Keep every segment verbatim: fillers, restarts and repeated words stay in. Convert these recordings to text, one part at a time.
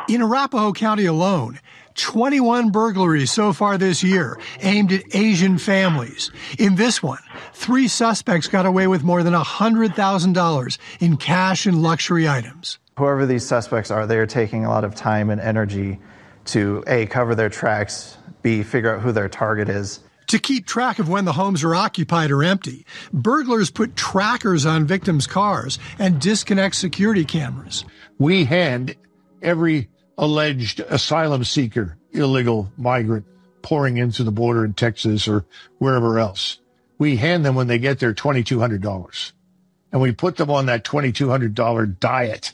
In Arapahoe County alone, twenty-one burglaries so far this year aimed at Asian families. In this one, three suspects got away with more than one hundred thousand dollars in cash and luxury items. Whoever these suspects are, they are taking a lot of time and energy to, A, cover their tracks, B, figure out who their target is. To keep track of when the homes are occupied or empty, burglars put trackers on victims' cars and disconnect security cameras. We hand every alleged asylum seeker, illegal migrant pouring into the border in Texas or wherever else. We hand them, when they get there, two thousand two hundred dollars. And we put them on that two thousand two hundred dollars diet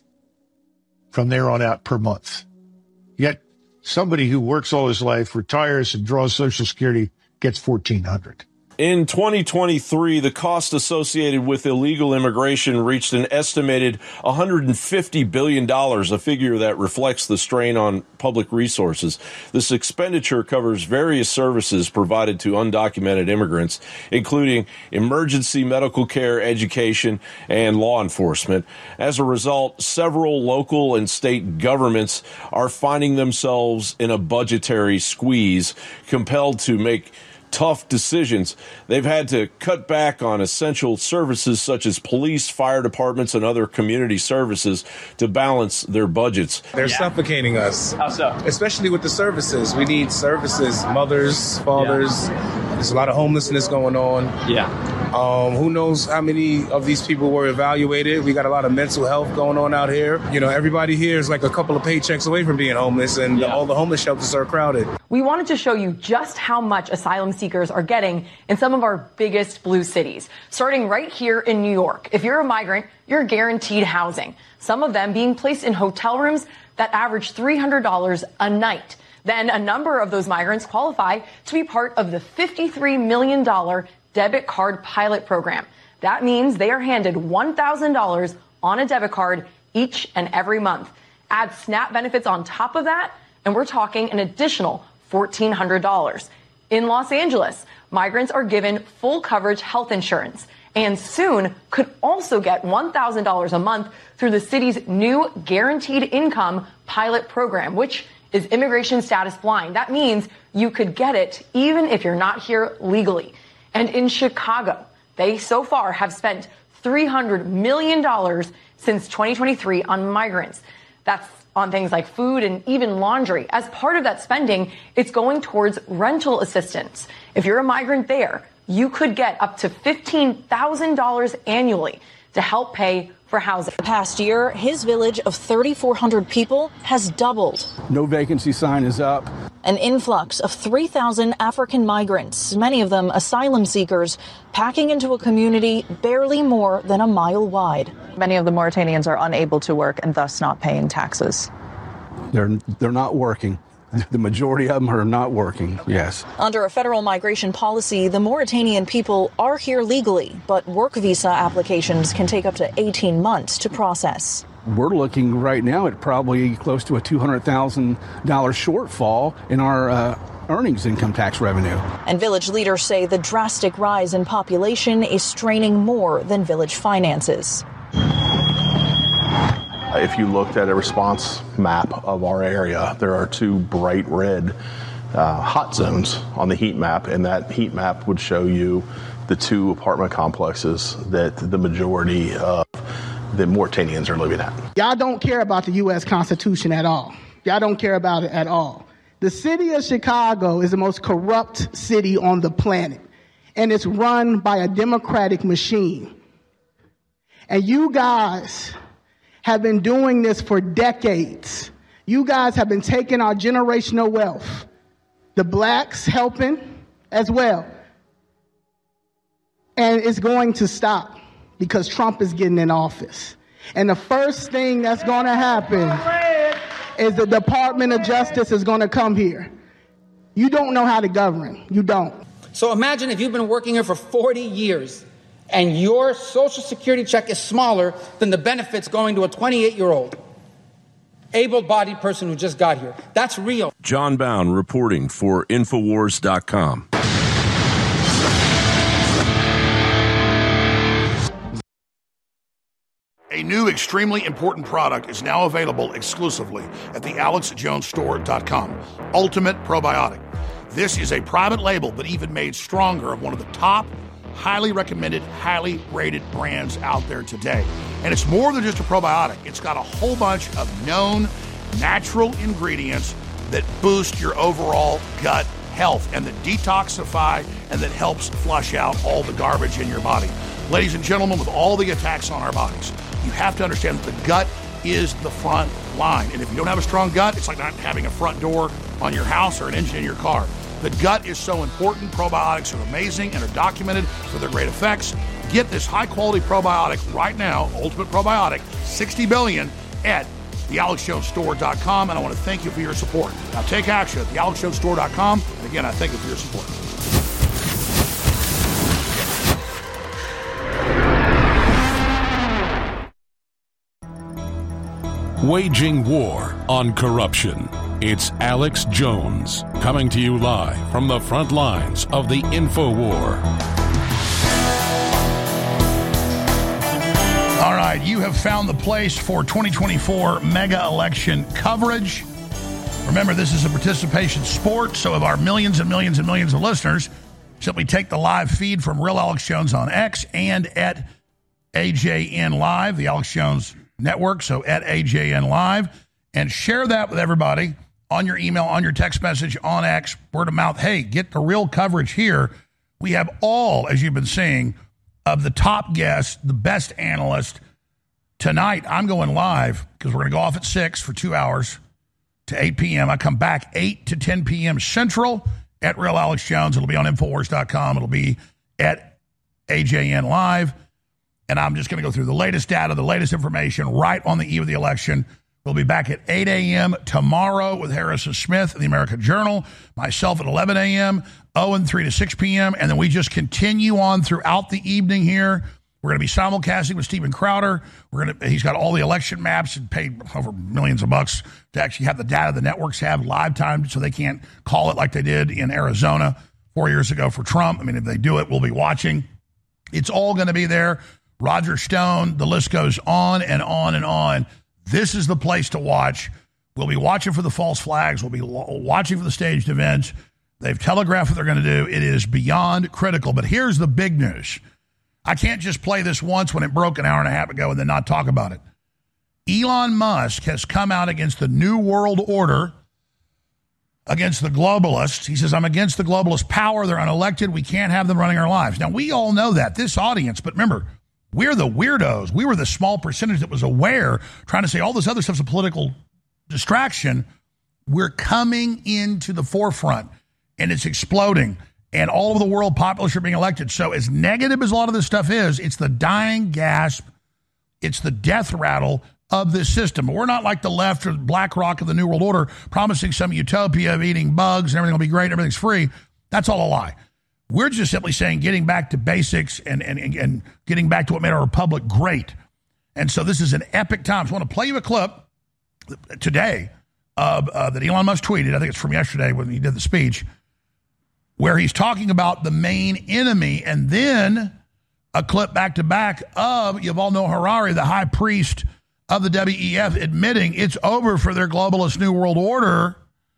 from there on out per month. Yet somebody who works all his life, retires and draws Social Security gets fourteen hundred dollars. In twenty twenty-three, the cost associated with illegal immigration reached an estimated one hundred fifty billion dollars, a figure that reflects the strain on public resources. This expenditure covers various services provided to undocumented immigrants, including emergency medical care, education, and law enforcement. As a result, several local and state governments are finding themselves in a budgetary squeeze, compelled to make tough decisions. They've had to cut back on essential services such as police, fire departments, and other community services to balance their budgets. They're yeah. suffocating us. How so? Especially with the services. We need services, mothers, fathers. Yeah. There's a lot of homelessness going on. Yeah. Um, who knows how many of these people were evaluated? We got a lot of mental health going on out here. You know, everybody here is like a couple of paychecks away from being homeless, and yeah. all the homeless shelters are crowded. We wanted to show you just how much asylum seekers are getting in some of our biggest blue cities, starting right here in New York. If you're a migrant, you're guaranteed housing, some of them being placed in hotel rooms that average three hundred dollars a night. Then a number of those migrants qualify to be part of the fifty-three million dollars debit card pilot program. That means they are handed one thousand dollars on a debit card each and every month. Add SNAP benefits on top of that, and we're talking an additional fourteen hundred dollars. In Los Angeles, migrants are given full coverage health insurance and soon could also get one thousand dollars a month through the city's new guaranteed income pilot program, which is immigration status blind. That means you could get it even if you're not here legally. And in Chicago, they so far have spent three hundred million dollars since twenty twenty-three on migrants. That's on things like food and even laundry. As part of that spending, it's going towards rental assistance. If you're a migrant there, you could get up to fifteen thousand dollars annually to help pay for housing. The past year, his village of thirty-four hundred people has doubled. No vacancy sign is up. An influx of three thousand African migrants, many of them asylum seekers, packing into a community barely more than a mile wide. Many of the Mauritanians are unable to work and thus not paying taxes. They're they're not working. The majority of them are not working, yes. Under a federal migration policy, the Mauritanian people are here legally, but work visa applications can take up to eighteen months to process. We're looking right now at probably close to a two hundred thousand dollars shortfall in our uh, earnings income tax revenue. And village leaders say the drastic rise in population is straining more than village finances. If you looked at a response map of our area, there are two bright red uh, hot zones on the heat map, and that heat map would show you the two apartment complexes that the majority of the Mauritanians are living at. Y'all don't care about the U S Constitution at all. Y'all don't care about it at all. The city of Chicago is the most corrupt city on the planet, and it's run by a Democratic machine. And you guys have been doing this for decades. You guys have been taking our generational wealth. The blacks helping as well. And it's going to stop because Trump is getting in office. And the first thing that's going to happen is the Department of Justice is going to come here. You don't know how to govern. You don't. So imagine if you've been working here for forty years and your Social Security check is smaller than the benefits going to a twenty-eight-year-old able-bodied person who just got here. That's real. John Bound reporting for Infowars dot com. A new extremely important product is now available exclusively at the alex jones store dot com. Ultimate Probiotic. This is a private label, but even made stronger, of one of the top, highly recommended, highly rated brands out there today. And it's more than just a probiotic. It's got a whole bunch of known natural ingredients that boost your overall gut health and that detoxify and that helps flush out all the garbage in your body. Ladies and gentlemen, with all the attacks on our bodies, you have to understand that the gut is the front line. And if you don't have a strong gut, it's like not having a front door on your house or an engine in your car. The gut is so important. Probiotics are amazing and are documented for their great effects. Get this high-quality probiotic right now, Ultimate Probiotic, sixty billion at the alex jones store dot com. And I want to thank you for your support. Now take action at the alex jones store dot com. And again, I thank you for your support. Waging war on corruption. It's Alex Jones, coming to you live from the front lines of the InfoWar. All right, you have found the place for twenty twenty-four mega election coverage. Remember, this is a participation sport, so of our millions and millions and millions of listeners, simply take the live feed from Real Alex Jones on X and at A J N Live, the Alex Jones Network, so at A J N Live, and share that with everybody on your email, on your text message, on X, word of mouth. Hey, get the real coverage here. We have all, as you've been seeing, of the top guests, the best analysts. Tonight, I'm going live because we're going to go off at six for two hours to eight p.m. I come back eight to ten p.m. Central at Real Alex Jones. It'll be on Infowars dot com. It'll be at A J N Live. And I'm just going to go through the latest data, the latest information right on the eve of the election. We'll be back at eight a.m. tomorrow with Harrison Smith of the American Journal, myself at eleven a.m., Owen three to six p.m., and then we just continue on throughout the evening here. We're going to be simulcasting with Steven Crowder. We're going to, he's got all the election maps and paid over millions of bucks to actually have the data the networks have live time so they can't call it like they did in Arizona four years ago for Trump. I mean, if they do it, we'll be watching. It's all going to be there. Roger Stone, the list goes on and on and on. This is the place to watch. We'll be watching for the false flags. We'll be watching for the staged events. They've telegraphed what they're going to do. It is beyond critical. But here's the big news. I can't just play this once when it broke an hour and a half ago and then not talk about it. Elon Musk has come out against the New World Order, against the globalists. He says, I'm against the globalist power. They're unelected. We can't have them running our lives. Now, we all know that, this audience, but remember, we're the weirdos. We were the small percentage that was aware, trying to say all this other stuff's a political distraction. We're coming into the forefront, and it's exploding. And all over the world, populists are being elected. So as negative as a lot of this stuff is, it's the dying gasp. It's the death rattle of this system. But we're not like the left or BlackRock of the New World Order promising some utopia of eating bugs and everything will be great, everything's free. That's all a lie. We're just simply saying getting back to basics and, and, and getting back to what made our republic great. And so this is an epic time. So I want to play you a clip today uh, uh, that Elon Musk tweeted. I think it's from yesterday when he did the speech, where he's talking about the main enemy, and then a clip back to back of Yuval Noah Harari, the high priest of the W E F, admitting it's over for their globalist New World Order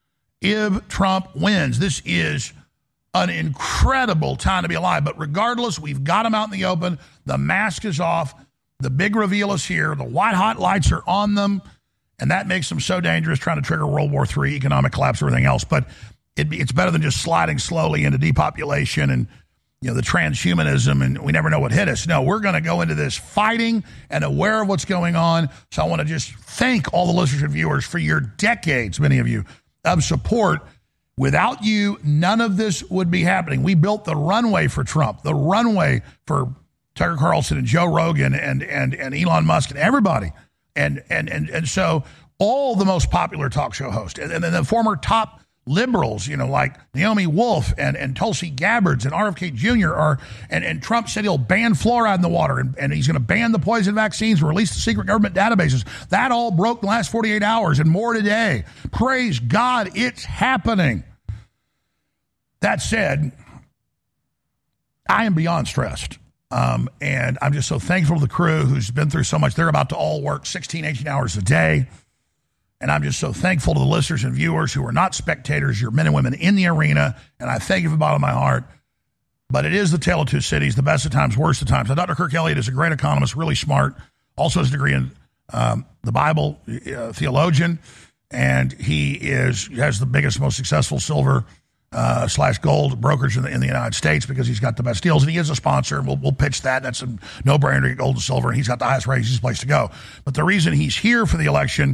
if Trump wins. This is an incredible time to be alive. But regardless, we've got them out in the open. The mask is off. The big reveal is here. The white hot lights are on them. And that makes them so dangerous, trying to trigger World War Three, economic collapse, everything else. But it, it's better than just sliding slowly into depopulation and, you know, the transhumanism, and we never know what hit us. No, we're going to go into this fighting and aware of what's going on. So I want to just thank all the listeners and viewers for your decades, many of you, of support. Without you, none of this would be happening. We built the runway for Trump, the runway for Tucker Carlson and Joe Rogan and and and Elon Musk and everybody. And and and and so all the most popular talk show hosts and, and then the former top liberals, you know, like Naomi Wolf and, and Tulsi Gabbard and R F K Junior are, and, and Trump said he'll ban fluoride in the water and, and he's going to ban the poison vaccines and release the secret government databases. That all broke in the last forty-eight hours and more today. Praise God, it's happening. That said, I am beyond stressed. Um, and I'm just so thankful to the crew who's been through so much. They're about to all work sixteen, eighteen hours a day. And I'm just so thankful to the listeners and viewers who are not spectators. You're men and women in the arena. And I thank you from the bottom of my heart. But it is the tale of two cities, the best of times, worst of times. Now, Doctor Kirk Elliott is a great economist, really smart, also has a degree in um, the Bible, uh, theologian, and he is has the biggest, most successful silver uh, slash gold brokerage in the, in the United States because he's got the best deals, and he is a sponsor, and we'll, we'll pitch that. That's a no-brainer to get gold and silver, and he's got the highest ratings, he's the place to go. But the reason he's here for the election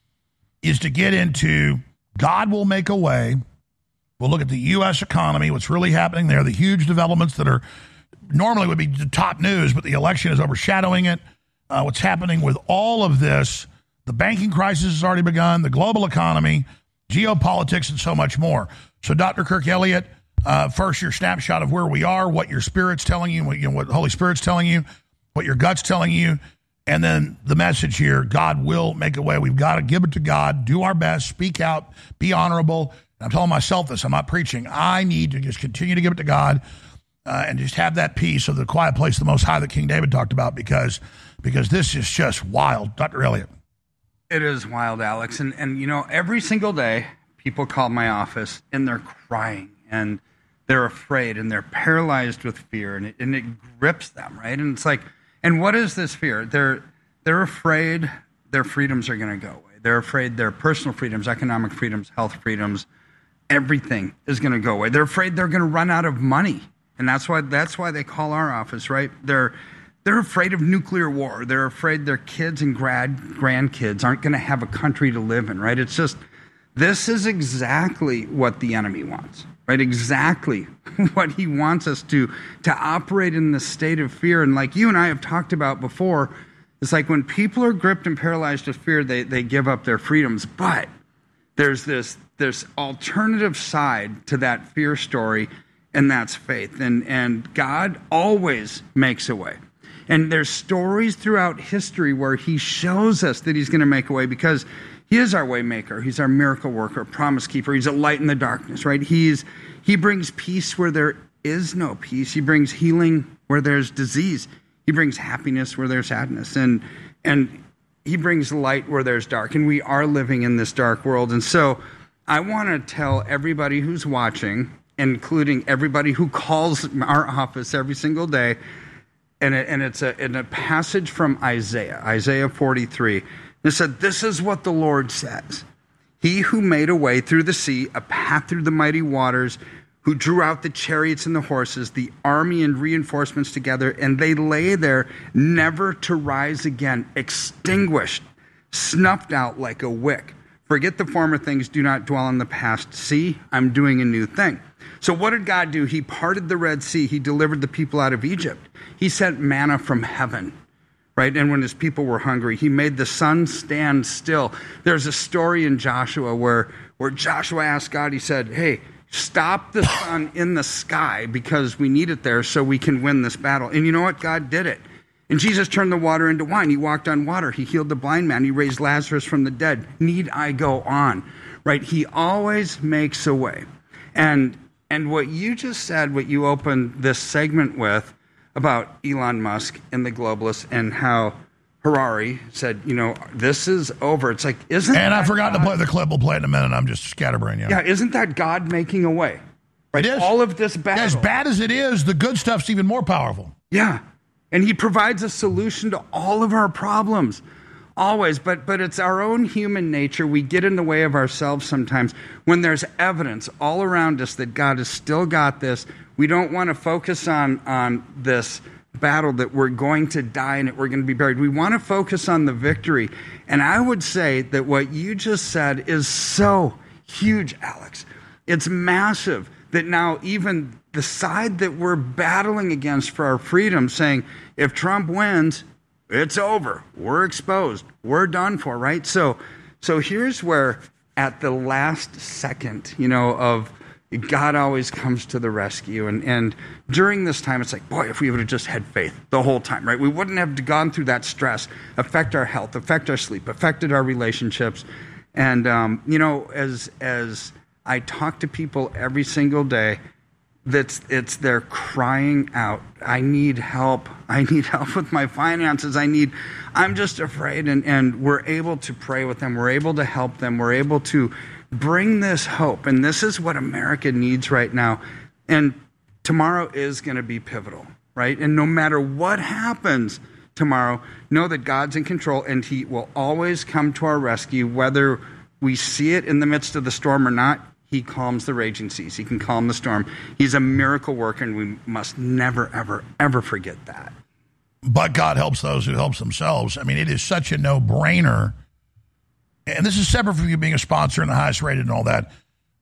is to get into God will make a way. We'll look at the U S economy, what's really happening there, the huge developments that are normally would be the top news, but the election is overshadowing it. Uh, what's happening with all of this, the banking crisis has already begun, the global economy, geopolitics, and so much more. So Doctor Kirk Elliott, uh, first your snapshot of where we are, what your Spirit's telling you, what, you know, what the Holy Spirit's telling you, what your gut's telling you, and then the message here, God will make a way. We've got to give it to God, do our best, speak out, be honorable. I'm telling myself this, I'm not preaching. I need to just continue to give it to God uh, and just have that peace of the quiet place of the Most High that King David talked about because, because this is just wild. Doctor Elliott. It is wild, Alex. And, and, you know, every single day people call my office and they're crying and they're afraid and they're paralyzed with fear and it, and it grips them, right? And it's like, and what is this fear? They're, they're afraid their freedoms are going to go away. They're afraid their personal freedoms, economic freedoms, health freedoms, everything is going to go away. They're afraid they're going to run out of money. And that's why that's why they call our office, right? They're they're afraid of nuclear war. They're afraid their kids and grad grandkids aren't going to have a country to live in, right? It's just, this is exactly what the enemy wants, right? Exactly what he wants us to, to operate in this state of fear. And like you and I have talked about before, it's like when people are gripped and paralyzed with fear, they, they give up their freedoms. But there's this this alternative side to that fear story, and that's faith. And, and God always makes a way. And there's stories throughout history where he shows us that he's going to make a way because he is our way maker. He's our miracle worker, promise keeper. He's a light in the darkness, right? He's He brings peace where there is no peace. He brings healing where there's disease. He brings happiness where there's sadness. And, and he brings light where there's dark. And we are living in this dark world. And so I want to tell everybody who's watching, including everybody who calls our office every single day, and, it, and it's a, in a passage from Isaiah, Isaiah forty-three. It said, this is what the Lord says. He who made a way through the sea, a path through the mighty waters, who drew out the chariots and the horses, the army and reinforcements together, and they lay there never to rise again, extinguished, snuffed out like a wick. Forget the former things, do not dwell on the past. See, I'm doing a new thing. So what did God do? He parted the Red Sea. He delivered the people out of Egypt. He sent manna from heaven, right? And when his people were hungry, he made the sun stand still. There's a story in Joshua where, where Joshua asked God, he said, hey, stop the sun in the sky because we need it there so we can win this battle. And you know what? God did it. And Jesus turned the water into wine. He walked on water. He healed the blind man. He raised Lazarus from the dead. Need I go on? Right? He always makes a way. And and what you just said, what you opened this segment with about Elon Musk and the globalists and how Harari said, you know, this is over. It's like, isn't And I forgot God, to play the clip. We'll play it in a minute. I'm just scatterbrained. Yeah. Yeah, isn't that God making a way? Right? It is. All of this battle. As bad as it is, the good stuff's even more powerful. Yeah. And he provides a solution to all of our problems, always. But but it's our own human nature. We get in the way of ourselves sometimes. When there's evidence all around us that God has still got this, we don't want to focus on, on this battle that we're going to die and that we're going to be buried. We want to focus on the victory. And I would say that what you just said is so huge, Alex. It's massive that now even the side that we're battling against for our freedom, saying, if Trump wins, it's over. We're exposed. We're done for, right? So so here's where at the last second, you know, of God always comes to the rescue. And, and during this time, it's like, boy, if we would have just had faith the whole time, right? We wouldn't have gone through that stress, affect our health, affect our sleep, affected our relationships. And, um, you know, as as I talk to people every single day, that's it's they're crying out, I need help. I need help with my finances. I need, I'm just afraid. And, and we're able to pray with them. We're able to help them. We're able to bring this hope. And this is what America needs right now. And tomorrow is going to be pivotal, right? And no matter what happens tomorrow, know that God's in control and he will always come to our rescue, whether we see it in the midst of the storm or not. He calms the raging seas. He can calm the storm. He's a miracle worker, and we must never, ever, ever forget that. But God helps those who helps themselves. I mean, it is such a no-brainer. And this is separate from you being a sponsor and the highest rated and all that.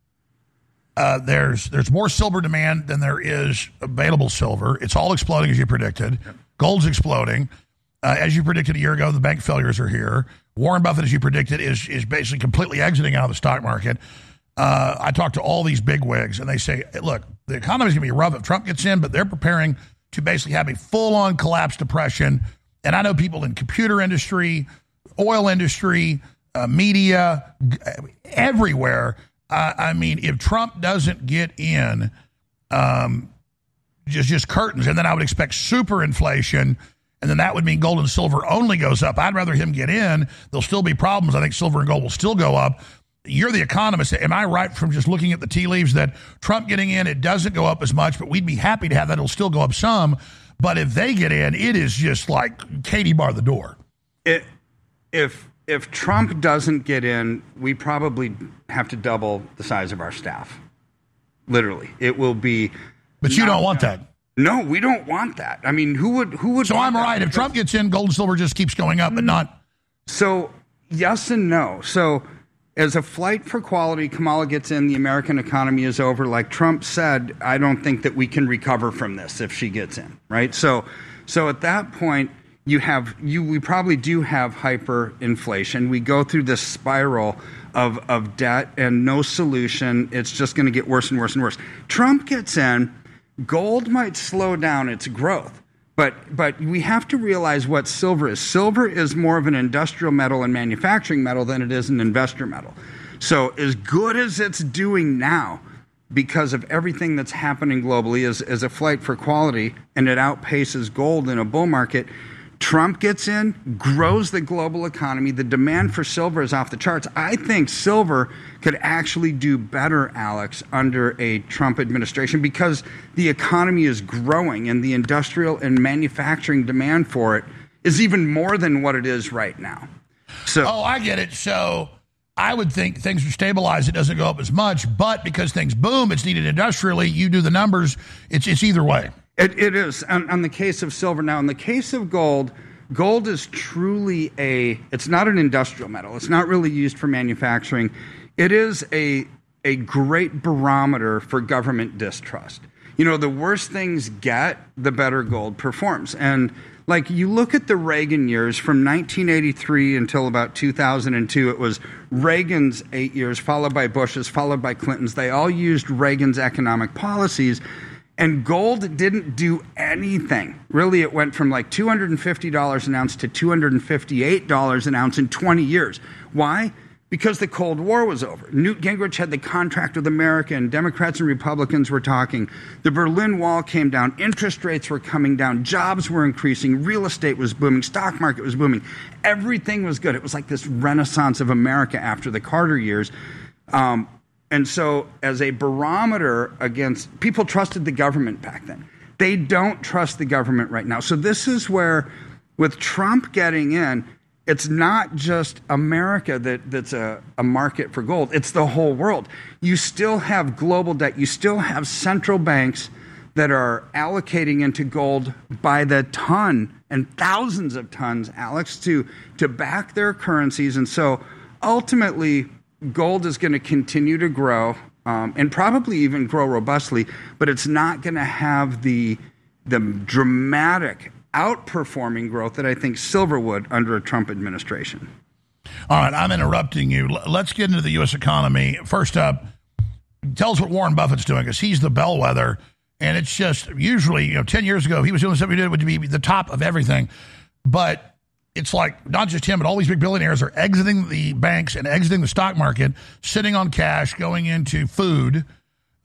Uh, there's there's more silver demand than there is available silver. It's all exploding as you predicted. Yep. Gold's exploding. Uh, as you predicted a year ago, the bank failures are here. Warren Buffett, as you predicted, is is basically completely exiting out of the stock market. Uh, I talked to all these bigwigs, and they say, look, the economy's going to be rough if Trump gets in, but they're preparing to basically have a full-on collapse depression. And I know people in computer industry, oil industry, uh, media, everywhere. Uh, I mean, if Trump doesn't get in, um, just, just curtains, and then I would expect super inflation, and then that would mean gold and silver only goes up. I'd rather him get in. There'll still be problems. I think silver and gold will still go up. You're the economist. Am I right from just looking at the tea leaves that Trump getting in, it doesn't go up as much, but we'd be happy to have that. It'll still go up some. But if they get in, it is just like Katie bar the door. It, if if Trump doesn't get in, we probably have to double the size of our staff. Literally. It will be. But you don't want that. No, we don't want that. I mean, who would who would So I'm right. If Trump gets in, gold and silver just keeps going up, but not. So yes and no. So as a flight for quality, Kamala gets in, the American economy is over. Like Trump said, I don't think that we can recover from this if she gets in, right? So so at that point, you have you we probably do have hyperinflation. We go through this spiral of, of debt and no solution. It's just going to get worse and worse and worse. Trump gets in, gold might slow down its growth. But but we have to realize what silver is. Silver is more of an industrial metal and manufacturing metal than it is an investor metal. So as good as it's doing now, because of everything that's happening globally, as, as a flight for quality, and it outpaces gold in a bull market, Trump gets in, grows the global economy. The demand for silver is off the charts. I think silver could actually do better, Alex, under a Trump administration because the economy is growing and the industrial and manufacturing demand for it is even more than what it is right now. So, oh, I get it. So I would think things are stabilized. It doesn't go up as much, but because things boom, it's needed industrially. You do the numbers. It's it's either way. It, it is. On, on the case of silver now, in the case of gold, gold is truly a, it's not an industrial metal. It's not really used for manufacturing. It is a, a great barometer for government distrust. You know, the worse things get, the better gold performs. And like you look at the Reagan years from nineteen eighty-three until about two thousand two, it was Reagan's eight years, followed by Bush's, followed by Clinton's. They all used Reagan's economic policies. And gold didn't do anything. Really, it went from like two hundred fifty dollars an ounce to two hundred fifty-eight dollars an ounce in twenty years. Why? Because the Cold War was over. Newt Gingrich had the contract with America, and Democrats and Republicans were talking. The Berlin Wall came down. Interest rates were coming down. Jobs were increasing. Real estate was booming. Stock market was booming. Everything was good. It was like this renaissance of America after the Carter years. Um, And so as a barometer against, people trusted the government back then. They don't trust the government right now. So this is where, with Trump getting in, it's not just America that, that's a, a market for gold. It's the whole world. You still have global debt. You still have central banks that are allocating into gold by the ton and thousands of tons, Alex, to, to back their currencies. And so ultimately, gold is going to continue to grow um, and probably even grow robustly, but it's not going to have the the dramatic outperforming growth that I think silver would under a Trump administration. All right, I'm interrupting you. Let's get into the U S economy. First up, tell us what Warren Buffett's doing, because he's the bellwether, and it's just usually, you know, ten years ago, if he was doing something he did, it would be the top of everything. But it's like not just him, but all these big billionaires are exiting the banks and exiting the stock market, sitting on cash, going into food.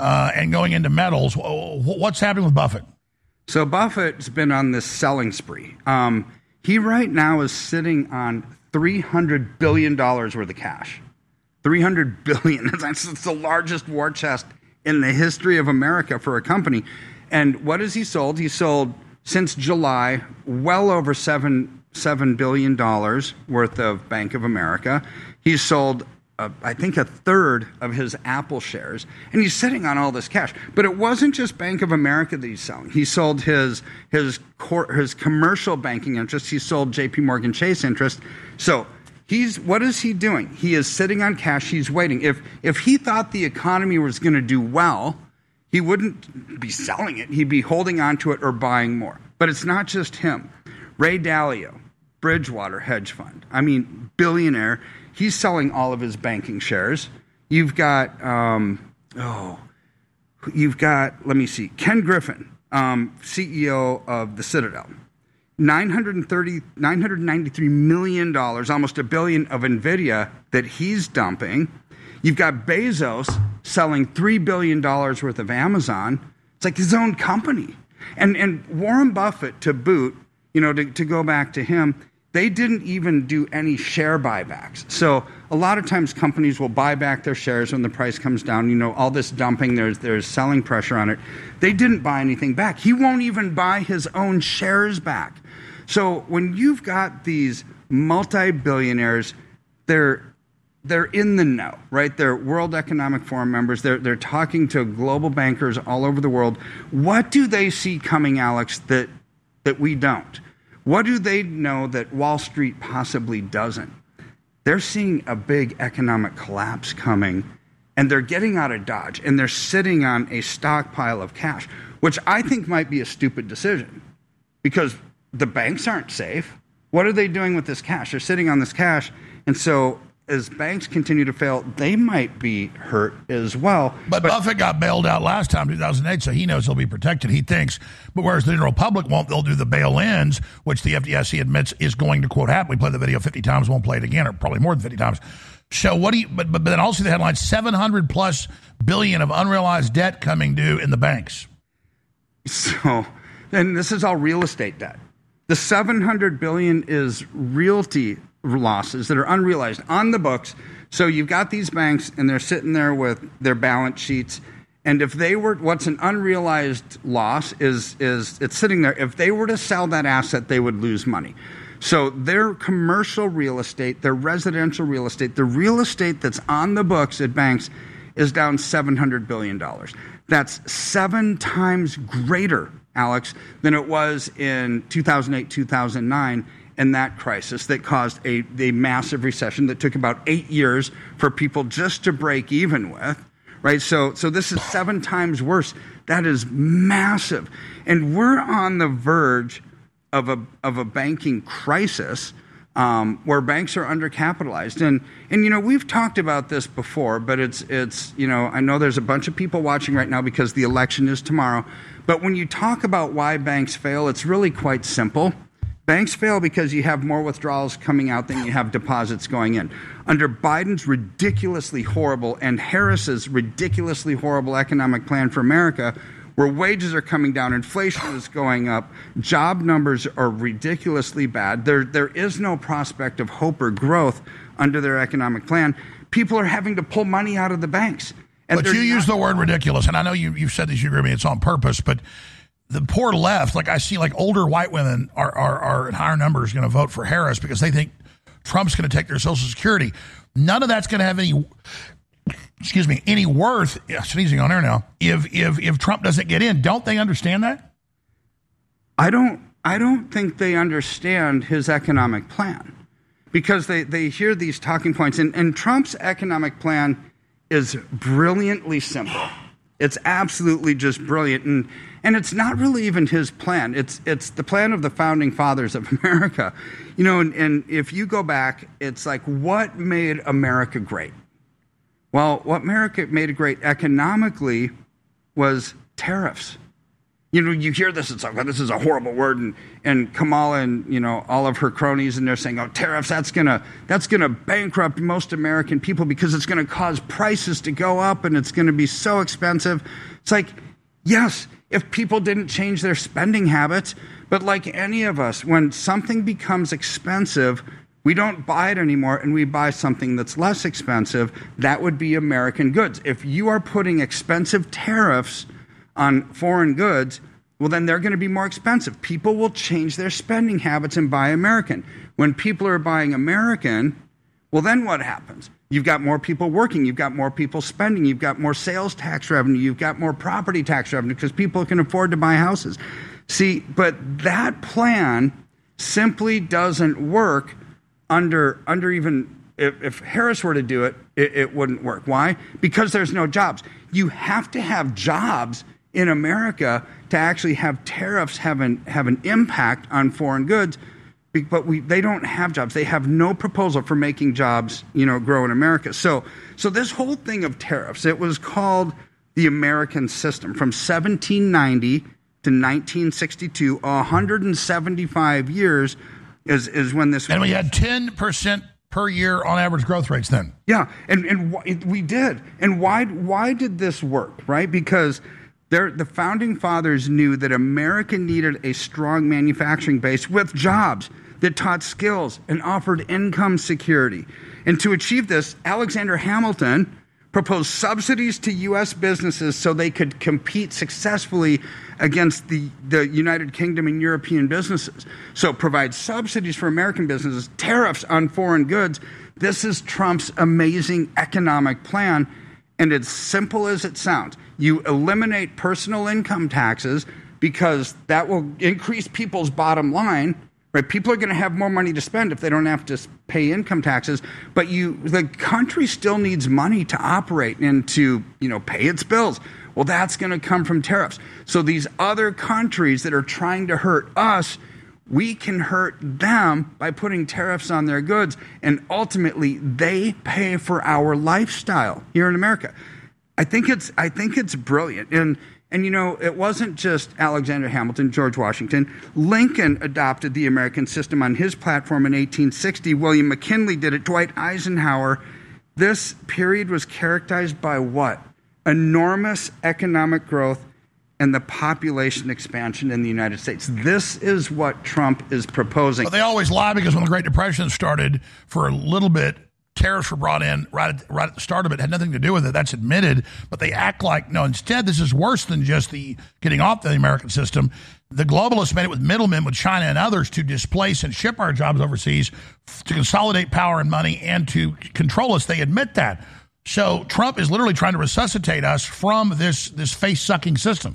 uh, and going into metals. What's happening with Buffett? So Buffett's been on this selling spree. Um, he right now is sitting on three hundred billion dollars worth of cash. three hundred billion dollars. That's, that's the largest war chest in the history of America for a company. And what has he sold? He sold, since July, well over seven, $7 billion dollars worth of Bank of America. He's sold, uh, I think, a third of his Apple shares. And he's sitting on all this cash. But it wasn't just Bank of America that he's selling. He sold his his cor- his commercial banking interest. He sold J P Morgan Chase interest. So he's what is he doing? He is sitting on cash. He's waiting. If if he thought the economy was going to do well, he wouldn't be selling it. He'd be holding on to it or buying more. But it's not just him. Ray Dalio, Bridgewater hedge fund. I mean, billionaire. He's selling all of his banking shares. You've got, um, oh, you've got, let me see, Ken Griffin, um, C E O of the Citadel. nine hundred thirty, nine hundred ninety-three million dollars, almost a billion of NVIDIA that he's dumping. You've got Bezos selling three billion dollars worth of Amazon. It's like his own company. And and Warren Buffett, to boot, you know, to, to go back to him, they didn't even do any share buybacks. So a lot of times companies will buy back their shares when the price comes down. You know, all this dumping, there's there's selling pressure on it. They didn't buy anything back. He won't even buy his own shares back. So when you've got these multi-billionaires, they're they're in the know, right? They're World Economic Forum members. They're they're talking to global bankers all over the world. What do they see coming, Alex, that that we don't? What do they know that Wall Street possibly doesn't? They're seeing a big economic collapse coming, and they're getting out of Dodge, and they're sitting on a stockpile of cash, which I think might be a stupid decision because the banks aren't safe. What are they doing with this cash? They're sitting on this cash, and so as banks continue to fail, they might be hurt as well. But, but Buffett got bailed out last time, two thousand eight, so he knows he'll be protected, he thinks. But whereas the general public won't, they'll do the bail-ins, which the F D I C admits is going to, quote, happen. We played the video fifty times, won't play it again, or probably more than fifty times. So what do you, but, but, but then also the headline, seven hundred plus billion of unrealized debt coming due in the banks. So, and this is all real estate debt. The seven hundred billion is realty losses that are unrealized on the books. So you've got these banks and they're sitting there with their balance sheets. And if they were, what's an unrealized loss is, is it's sitting there. If they were to sell that asset, they would lose money. So their commercial real estate, their residential real estate, the real estate that's on the books at banks is down seven hundred billion dollars. That's seven times greater, Alex, than it was in two thousand eight, two thousand nine. And that crisis that caused a, a massive recession that took about eight years for people just to break even with, right? So, so this is seven times worse. That is massive. And we're on the verge of a, of a banking crisis um, where banks are undercapitalized. And, and, you know, we've talked about this before, but it's, it's, you know, I know there's a bunch of people watching right now because the election is tomorrow. But when you talk about why banks fail, it's really quite simple. Banks fail because you have more withdrawals coming out than you have deposits going in. Under Biden's ridiculously horrible and Harris's ridiculously horrible economic plan for America, where wages are coming down, inflation is going up, job numbers are ridiculously bad, there, there is no prospect of hope or growth under their economic plan, people are having to pull money out of the banks. And but you use the word ridiculous, and I know you, you've said this, you agree with me, it's on purpose, but the poor left, like I see, like older white women are are, are in higher numbers going to vote for Harris because they think Trump's going to take their Social Security. None of that's going to have any, excuse me, any worth. Yeah, sneezing on air now. If if if Trump doesn't get in, don't they understand that? I don't. I don't think they understand his economic plan because they they hear these talking points, and, and Trump's economic plan is brilliantly simple. It's absolutely just brilliant. And and it's not really even his plan. It's it's the plan of the founding fathers of America. You know, and, and if you go back, it's like, what made America great? Well, what America made it great economically was tariffs. You know, you hear this, it's like, oh, this is a horrible word, and, and Kamala and, you know, all of her cronies, and they're saying, oh, tariffs, that's gonna that's gonna bankrupt most American people because it's gonna cause prices to go up and it's gonna be so expensive. It's like, yes, if people didn't change their spending habits, but like any of us, when something becomes expensive, we don't buy it anymore and we buy something that's less expensive. That would be American goods. If you are putting expensive tariffs on foreign goods, well, then they're going to be more expensive. People will change their spending habits and buy American. When people are buying American, well, then what happens? You've got more people working. You've got more people spending. You've got more sales tax revenue. You've got more property tax revenue because people can afford to buy houses. See, but that plan simply doesn't work under under even if, if Harris were to do it, it, it wouldn't work. Why? Because there's no jobs. You have to have jobs in America to actually have tariffs have an, have an impact on foreign goods, but we they don't have jobs. They have no proposal for making jobs, you know, grow in America. So so this whole thing of tariffs, it was called the American system. From seventeen ninety to nineteen sixty-two, one hundred seventy-five years is, is when this... And we had ten percent per year on average growth rates then. Yeah, and, and wh- we did. And why why did this work, right? Because... They're, the Founding Fathers knew that America needed a strong manufacturing base with jobs that taught skills and offered income security. And to achieve this, Alexander Hamilton proposed subsidies to U S businesses so they could compete successfully against the, the United Kingdom and European businesses. So provide subsidies for American businesses, tariffs on foreign goods. This is Trump's amazing economic plan. And it's simple as it sounds. You eliminate personal income taxes because that will increase people's bottom line, right? People are going to have more money to spend if they don't have to pay income taxes. But you, the country still needs money to operate and to, you know, pay its bills. Well, that's going to come from tariffs. So these other countries that are trying to hurt us, we can hurt them by putting tariffs on their goods, and ultimately they pay for our lifestyle here in America. I think it's I think it's brilliant. And and you know, it wasn't just Alexander Hamilton, George Washington. Lincoln adopted the American system on his platform in eighteen sixty. William McKinley did it. Dwight Eisenhower. This period was characterized by what? Enormous economic growth and the population expansion in the United States. This is what Trump is proposing. But they always lie because when the Great Depression started, for a little bit, tariffs were brought in right at, right at the start of it. It had nothing to do with it. That's admitted. But they act like, no, instead, this is worse than just the getting off the American system. The globalists made it with middlemen, with China and others, to displace and ship our jobs overseas, to consolidate power and money, and to control us. They admit that. So Trump is literally trying to resuscitate us from this, this face-sucking system.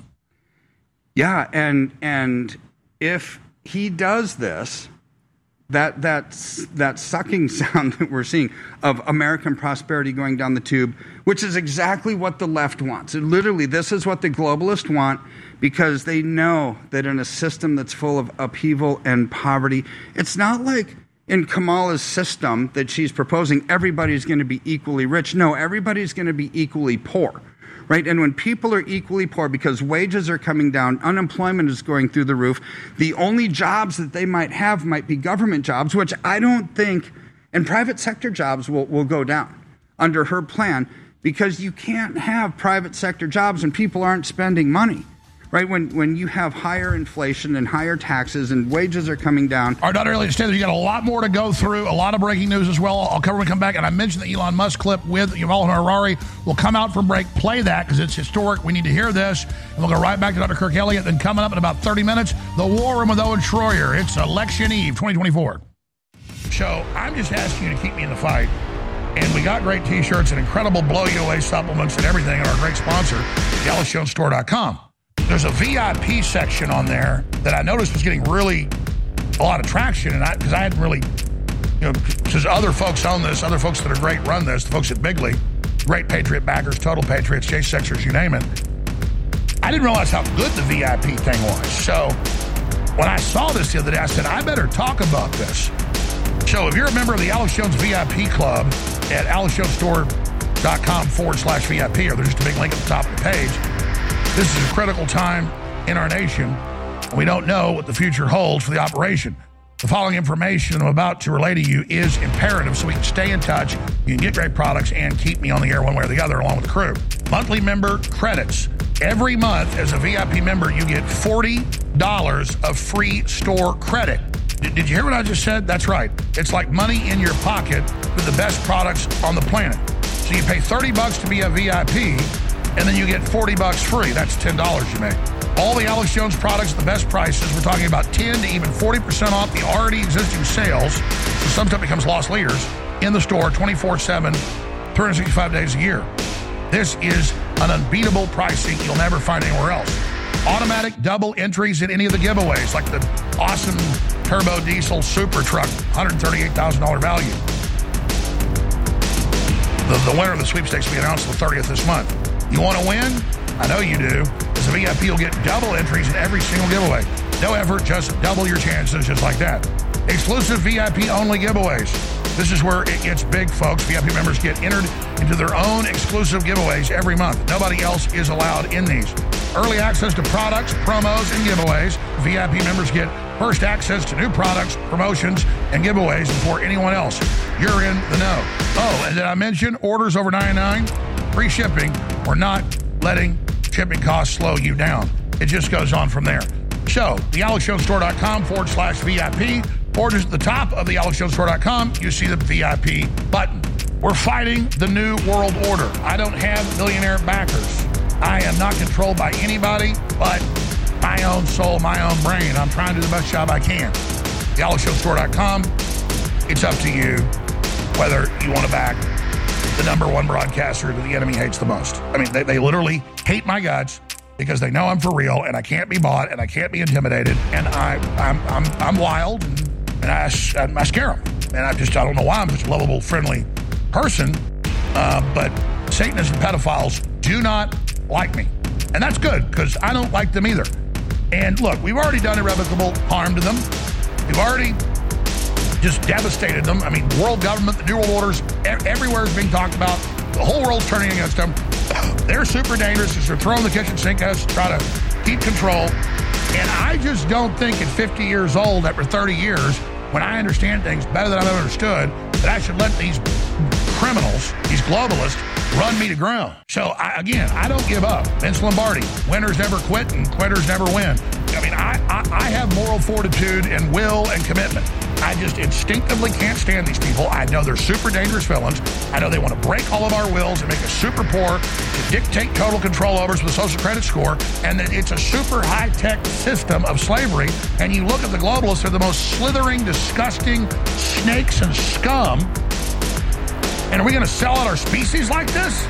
Yeah, and and if he does this, that that that sucking sound that we're seeing of American prosperity going down the tube, which is exactly what the left wants. And literally, this is what the globalists want, because they know that in a system that's full of upheaval and poverty, it's not like in Kamala's system that she's proposing, everybody's going to be equally rich. No, everybody's going to be equally poor. Right? And when people are equally poor because wages are coming down, unemployment is going through the roof, the only jobs that they might have might be government jobs, which I don't think, and private sector jobs will, will go down under her plan, because you can't have private sector jobs and people aren't spending money. Right? When when you have higher inflation and higher taxes and wages are coming down. All right, Doctor Elliott Stanley, you got a lot more to go through, a lot of breaking news as well. I'll cover when we come back. And I mentioned the Elon Musk clip with Yuval Harari. We'll come out from break, play that because it's historic. We need to hear this. And we'll go right back to Doctor Kirk Elliott. Then coming up in about thirty minutes, the War Room with Owen Schroyer. It's Election Eve twenty twenty-four. So I'm just asking you to keep me in the fight. And we got great T-shirts and incredible blow you away supplements and everything at our great sponsor, the alex jones store dot com. There's a V I P section on there that I noticed was getting really a lot of traction, and I because I hadn't really, you know, because other folks own this, other folks that are great run this, the folks at Bigley, great Patriot backers, Total Patriots, J Sexers, you name it. I didn't realize how good the V I P thing was. So when I saw this the other day, I said, I better talk about this. So if you're a member of the Alex Jones V I P Club at alex jones store dot com forward slash V I P, or there's just a big link at the top of the page. This is a critical time in our nation. We don't know what the future holds for the operation. The following information I'm about to relay to you is imperative so we can stay in touch, you can get great products, and keep me on the air one way or the other along with the crew. Monthly member credits. Every month as a V I P member, you get forty dollars of free store credit. Did, did you hear what I just said? That's right. It's like money in your pocket with the best products on the planet. So you pay thirty bucks to be a V I P, and then you get forty bucks free. That's ten dollars you make. All the Alex Jones products at the best prices. We're talking about ten to even forty percent off the already existing sales. So some stuff becomes lost leaders in the store twenty-four seven, three hundred sixty-five days a year. This is an unbeatable pricing you'll never find anywhere else. Automatic double entries in any of the giveaways, like the awesome turbo diesel super truck, one hundred thirty-eight thousand dollars value. The, the winner of the sweepstakes will be announced on the thirtieth this month. You want to win? I know you do. As a V I P, you'll get double entries in every single giveaway. No effort, just double your chances, just like that. Exclusive V I P only giveaways. This is where it gets big, folks. V I P members get entered into their own exclusive giveaways every month. Nobody else is allowed in these. Early access to products, promos, and giveaways. V I P members get first access to new products, promotions, and giveaways before anyone else. You're in the know. Oh, and did I mention orders over ninety-nine dollars? Free shipping. We're not letting shipping costs slow you down. It just goes on from there. So, the alex jones store dot com forward slash V I P, or just at the top of the alex jones store dot com, you see the V I P button. We're fighting the new world order. I don't have millionaire backers. I am not controlled by anybody but my own soul, my own brain. I'm trying to do the best job I can. the alex jones store dot com, it's up to you whether you want to back the number one broadcaster that the enemy hates the most. I mean, they, they literally hate my guts because they know I'm for real and I can't be bought and I can't be intimidated, and I, I'm I'm I'm wild and, and I, I, I scare them. And I just I don't know why I'm such a lovable, friendly person, uh, but Satanists and pedophiles do not like me, and that's good because I don't like them either. And look, we've already done irrevocable harm to them. We've already just devastated them. I mean, world government, the New World Orders, everywhere is being talked about. The whole world's turning against them. They're super dangerous because they're throwing the kitchen sink at us to try to keep control. And I just don't think at fifty years old, after thirty years, when I understand things better than I've ever understood, that I should let these criminals, these globalists, run me to ground. So, I, again, I don't give up. Vince Lombardi, winners never quit and quitters never win. I mean, I, I, I have moral fortitude and will and commitment. I just instinctively can't stand these people. I know they're super dangerous villains. I know they want to break all of our wills and make us super poor, to dictate total control over us with a social credit score, and that it's a super high-tech system of slavery. And you look at the globalists, they're the most slithering, disgusting snakes and scum. And are we going to sell out our species like this?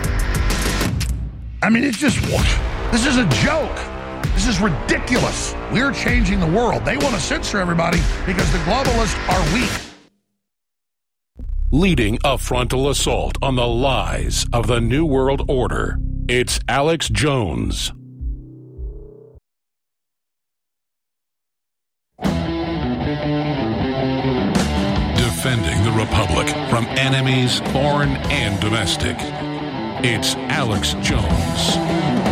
I mean, it's just, this is a joke. This is ridiculous. We're changing the world. They want to censor everybody because the globalists are weak. Leading a frontal assault on the lies of the New World Order, it's Alex Jones. Defending the Republic from enemies, foreign and domestic. It's Alex Jones.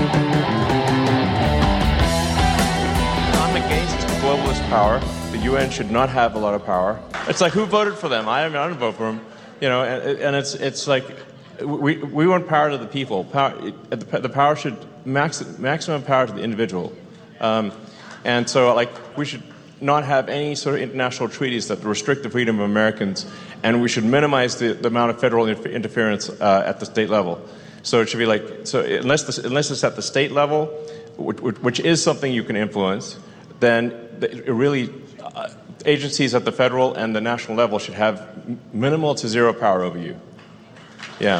Against globalist power. The U N should not have a lot of power. It's like, who voted for them? I, I didn't vote for them. You know, and, and it's it's like we we want power to the people. Power, the, the power should max maximum power to the individual. Um, and so, like, we should not have any sort of international treaties that restrict the freedom of Americans, and we should minimize the, the amount of federal interference uh, at the state level. So it should be like, so unless this, unless it's at the state level, which, which is something you can influence, then it really uh, agencies at the federal and the national level should have minimal to zero power over you. Yeah.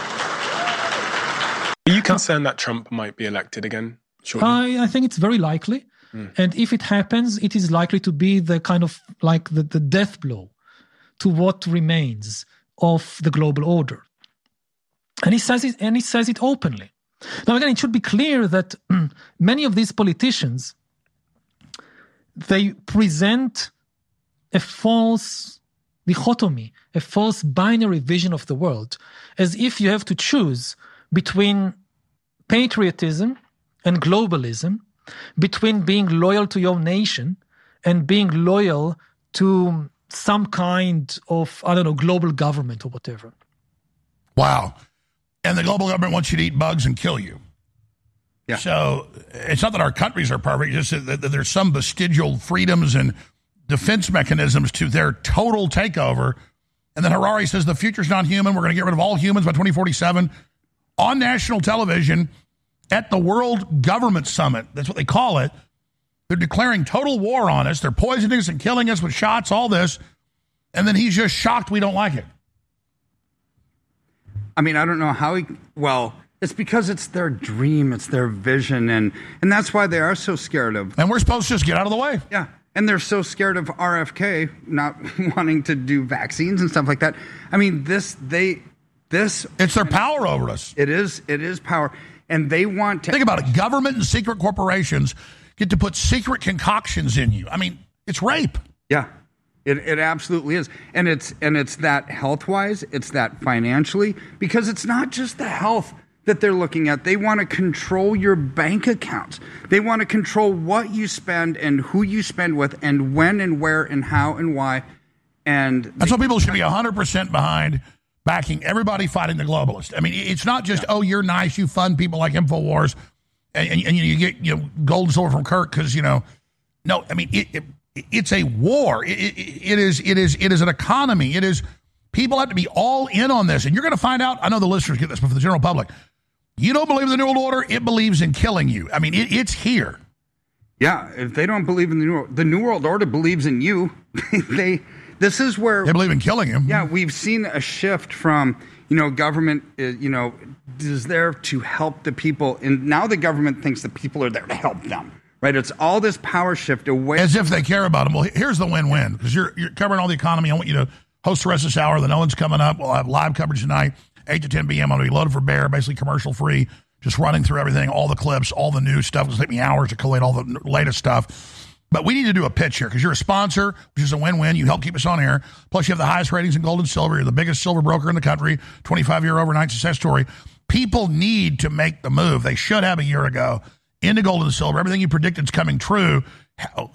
Are you concerned that Trump might be elected again? I, I think it's very likely. Mm. And if it happens, it is likely to be the kind of like the, the death blow to what remains of the global order. And he says it, and he says it openly. Now, again, it should be clear that many of these politicians, they present a false dichotomy, a false binary vision of the world, as if you have to choose between patriotism and globalism, between being loyal to your nation and being loyal to some kind of, I don't know, global government or whatever. Wow. And the global government wants you to eat bugs and kill you. Yeah. So it's not that our countries are perfect, it's just that there's some vestigial freedoms and defense mechanisms to their total takeover. And then Harari says the future's not human. We're going to get rid of all humans by twenty forty-seven on national television at the World Government Summit. That's what they call it. They're declaring total war on us. They're poisoning us and killing us with shots, all this. And then he's just shocked we don't like it. I mean, I don't know how he, well, it's because it's their dream, it's their vision, and, and that's why they are so scared of. And we're supposed to just get out of the way. Yeah. And they're so scared of R F K not wanting to do vaccines and stuff like that. I mean, this, they, this. It's their power over us. It is, it is power. And they want to. Think about it. Government and secret corporations get to put secret concoctions in you. I mean, it's rape. Yeah, it, it absolutely is. And it's, and it's that health-wise, it's that financially, because it's not just the health that they're looking at. They want to control your bank accounts. They want to control what you spend and who you spend with and when and where and how and why. And that's why people should be one hundred percent behind backing everybody fighting the globalists. I mean, it's not just, yeah. oh, you're nice, you fund people like InfoWars, and, and, and you get you know gold and silver from Kirk because, you know, no, I mean, it, it, it's a war. It, it, it is it is it is an economy. It is, people have to be all in on this. And you're going to find out, I know the listeners get this, but for the general public, you don't believe in the New World Order, it believes in killing you. I mean, it, it's here. Yeah, if they don't believe in the New World, the New World Order believes in you. they, this is where they believe in killing him. Yeah, we've seen a shift from, you know, government, uh, you know, is there to help the people, and now the government thinks the people are there to help them. Right? It's all this power shift away. As if they care about them. Well, here's the win-win, because you're you're covering all the economy. I want you to host the rest of this hour. The No One's coming up. We'll have live coverage tonight. eight to ten p.m. I'll be loaded for bear, basically commercial free, just running through everything, all the clips, all the new stuff. It'll take me hours to collate all the latest stuff. But we need to do a pitch here because you're a sponsor, which is a win-win. You help keep us on air. Plus, you have the highest ratings in gold and silver. You're the biggest silver broker in the country, twenty-five-year overnight success story. People need to make the move. They should have a year ago into gold and silver. Everything you predicted is coming true. How,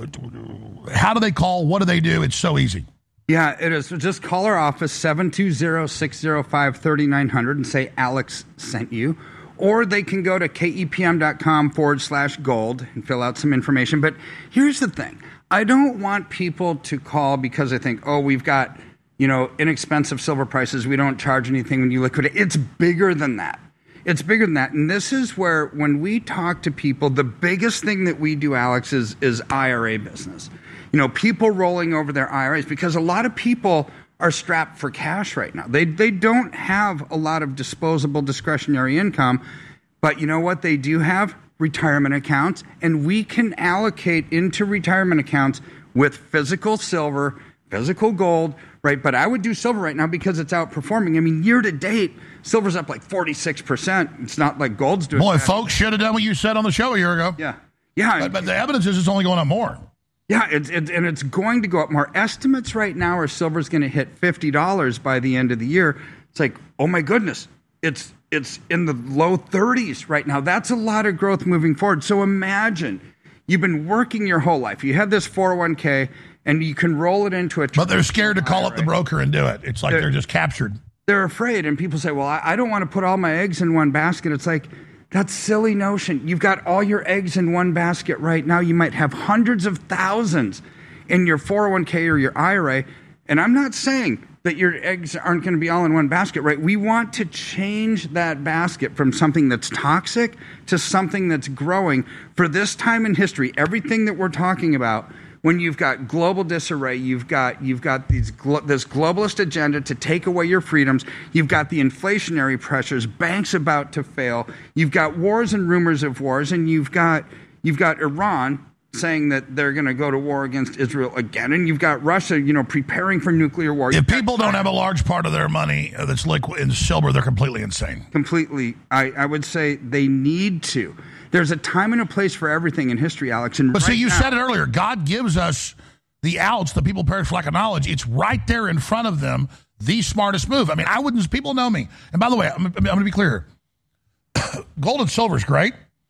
how do they call? What do they do? It's so easy. Yeah, it is. So just call our office, seven two zero, six zero five, three nine zero zero, and say Alex sent you. Or they can go to kepm.com forward slash gold and fill out some information. But here's the thing. I don't want people to call because they think, oh, we've got, you know, inexpensive silver prices. We don't charge anything when you liquidate. It's bigger than that. It's bigger than that. And this is where when we talk to people, the biggest thing that we do, Alex, is, is I R A business. You know, people rolling over their I R As, because a lot of people are strapped for cash right now. They they don't have a lot of disposable discretionary income, but you know what they do have? Retirement accounts, and we can allocate into retirement accounts with physical silver, physical gold, right? But I would do silver right now because it's outperforming. I mean, year to date, silver's up like forty-six percent. It's not like gold's doing Boy, that. Folks should have done what you said on the show a year ago. Yeah. Yeah. But, but the evidence is it's only going up more. Yeah, it's, it's, and it's going to go up more. Estimates right now are silver's going to hit fifty dollars by the end of the year. It's like, oh my goodness, it's it's in the low thirties right now. That's a lot of growth moving forward. So imagine you've been working your whole life. You have this four oh one k, and you can roll it into a... But they're scared to call up the broker and do it. It's like they're, they're just captured. They're afraid, and people say, well, I, I don't want to put all my eggs in one basket. It's like... That's a silly notion. You've got all your eggs in one basket right now. You might have hundreds of thousands in your four oh one k or your I R A. And I'm not saying that your eggs aren't going to be all in one basket, right? We want to change that basket from something that's toxic to something that's growing. For this time in history, everything that we're talking about, when you've got global disarray, you've got you've got these glo- this globalist agenda to take away your freedoms, you've got the inflationary pressures, banks about to fail, you've got wars and rumors of wars, and you've got you've got Iran saying that they're going to go to war against Israel again, and you've got Russia, you know, preparing for nuclear war. If people don't have a large part of their money that's liquid in silver, they're completely insane. Completely. I, I would say they need to. There's a time and a place for everything in history, Alex. And but right see, you now, said it earlier. God gives us the outs. The people perish for lack of knowledge. It's right there in front of them. The smartest move. I mean, I wouldn't. People know me. And by the way, I'm, I'm going to be clear here. Gold and silver is great,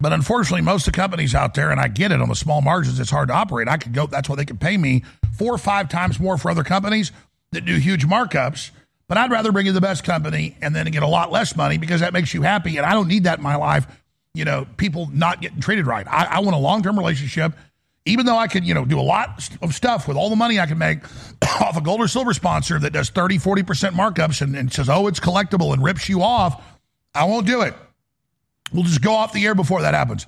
But unfortunately, most of the companies out there, and I get it, on the small margins, it's hard to operate. I could go, that's why they can pay me four or five times more for other companies that do huge markups. But I'd rather bring you the best company and then get a lot less money because that makes you happy. And I don't need that in my life. You know, people not getting treated right. I, I want a long-term relationship. Even though I could, you know, do a lot of stuff with all the money I can make off a gold or silver sponsor that does thirty, forty percent markups and, and says, oh, it's collectible and rips you off, I won't do it. We'll just go off the air before that happens.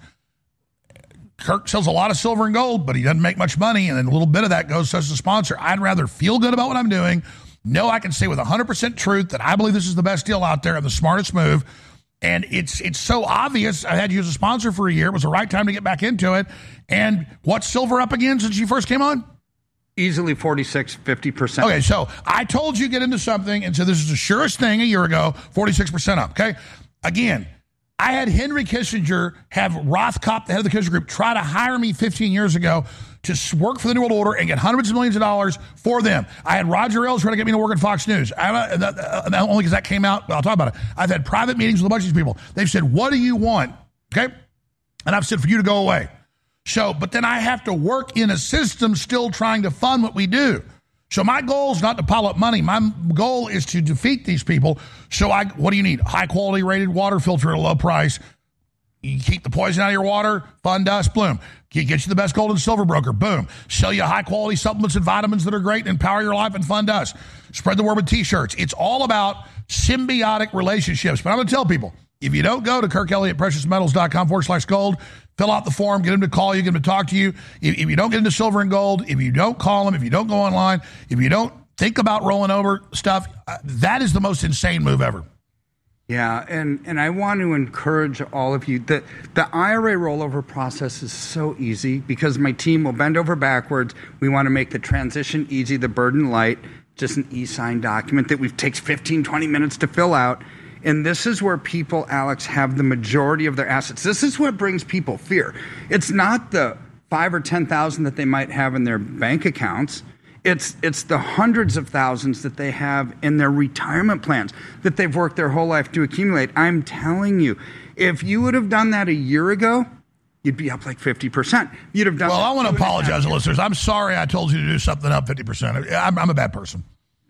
Kirk sells a lot of silver and gold, but he doesn't make much money, and then a little bit of that goes as a sponsor. I'd rather feel good about what I'm doing, know I can say with one hundred percent truth that I believe this is the best deal out there and the smartest move. And it's it's so obvious. I had to use a sponsor for a year. It was the right time to get back into it. And what's silver up again since you first came on? Easily forty-six, fifty percent. Okay, so I told you get into something and said this is the surest thing a year ago, forty-six percent up, okay? Again, I had Henry Kissinger have Rothkopf, the head of the Kissinger Group, try to hire me fifteen years ago to work for the New World Order and get hundreds of millions of dollars for them. I had Roger Ailes trying to get me to work at Fox News. I, uh, uh, only because that came out, I'll talk about it. I've had private meetings with a bunch of these people. They've said, what do you want? Okay? And I've said, for you to go away. So, but then I have to work in a system still trying to fund what we do. So my goal is not to pile up money. My goal is to defeat these people. So I, what do you need? High quality rated water filter at a low price. You keep the poison out of your water, fund us, bloom. Get you the best gold and silver broker, boom. Sell you high quality supplements and vitamins that are great and empower your life and fund us. Spread the word with t-shirts. It's all about symbiotic relationships. But I'm going to tell people, if you don't go to Kirk Elliott Precious Metals dot com forward slash gold, fill out the form, get him to call you, get him to talk to you. If, if you don't get into silver and gold, if you don't call him, if you don't go online, if you don't think about rolling over stuff, uh, that is the most insane move ever. Yeah, and, and I want to encourage all of you that the I R A rollover process is so easy because my team will bend over backwards. We want to make the transition easy, the burden light, just an e-sign document that we takes fifteen, twenty minutes to fill out. And this is where people, Alex, have the majority of their assets. This is what brings people fear. It's not the five or ten thousand that they might have in their bank accounts. It's it's the hundreds of thousands that they have in their retirement plans that they've worked their whole life to accumulate. I'm telling you, if you would have done that a year ago, you'd be up like fifty percent. You'd have done. Well, that I want to apologize to listeners. I'm sorry I told you to do something up fifty percent. I'm, I'm a bad person.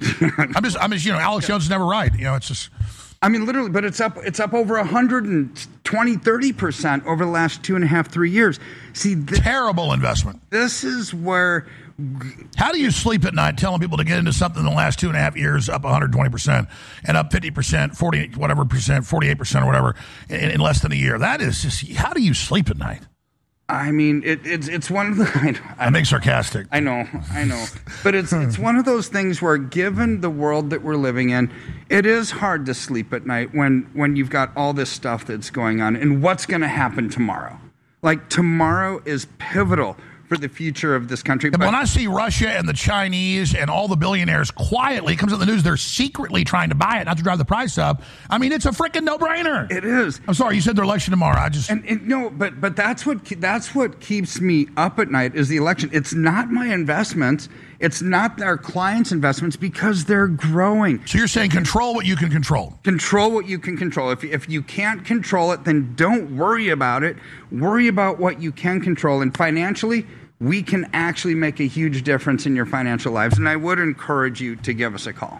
I'm just, I'm just, you know, Alex Jones is never right. You know, it's just. I mean, literally, but it's up it's up over one hundred twenty, thirty percent over the last two and a half, three years. See, this, terrible investment. This is where. How do you sleep at night telling people to get into something in the last two and a half years up one hundred twenty percent and up fifty percent, forty, whatever percent, forty-eight percent or whatever in, in less than a year? That is just, how do you sleep at night? I mean, it, it's it's one of the. I, I, I'm being sarcastic. I know, I know, but it's it's one of those things where, given the world that we're living in, it is hard to sleep at night when when you've got all this stuff that's going on and what's going to happen tomorrow. Like tomorrow is pivotal for the future of this country. But when I see Russia and the Chinese and all the billionaires quietly, it comes out in the news, they're secretly trying to buy it, not to drive the price up. I mean, it's a freaking no-brainer. It is. I'm sorry, you said their election tomorrow. I just and, and no, but but that's what that's what keeps me up at night is the election. It's not my investments. It's not our clients' investments because they're growing. So you're saying control what you can control. Control what you can control. If if you can't control it, then don't worry about it. Worry about what you can control. And financially, we can actually make a huge difference in your financial lives. And I would encourage you to give us a call.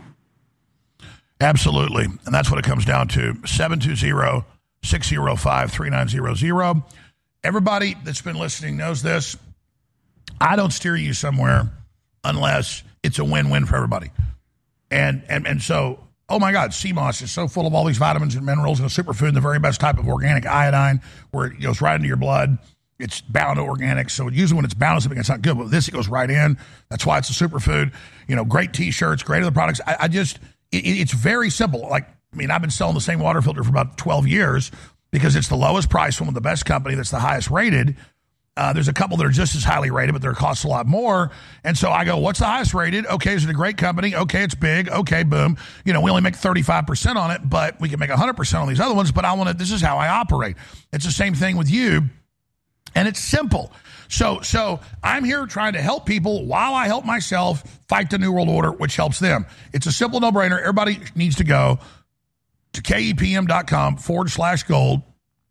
Absolutely. And that's what it comes down to. seven two zero, six zero five, three nine zero zero. Everybody that's been listening knows this. I don't steer you somewhere unless it's a win-win for everybody. And and and so, oh my God, sea moss is so full of all these vitamins and minerals and a superfood, the very best type of organic iodine, where it goes right into your blood. It's bound to organic, so usually when it's bound to something, it's not good. But with this, it goes right in. That's why it's a superfood. You know, great T-shirts, great other products. I, I just, it, it's very simple. Like, I mean, I've been selling the same water filter for about twelve years because it's the lowest price one with the best company that's the highest rated. Uh, there's a couple that are just as highly rated, but they're cost a lot more. And so I go, what's the highest rated? Okay, is it a great company? Okay, it's big. Okay, boom. You know, we only make thirty-five percent on it, but we can make one hundred percent on these other ones. But I want to, this is how I operate. It's the same thing with you. And it's simple. So so I'm here trying to help people while I help myself fight the New World Order, which helps them. It's a simple no-brainer. Everybody needs to go to kepm.com forward slash gold.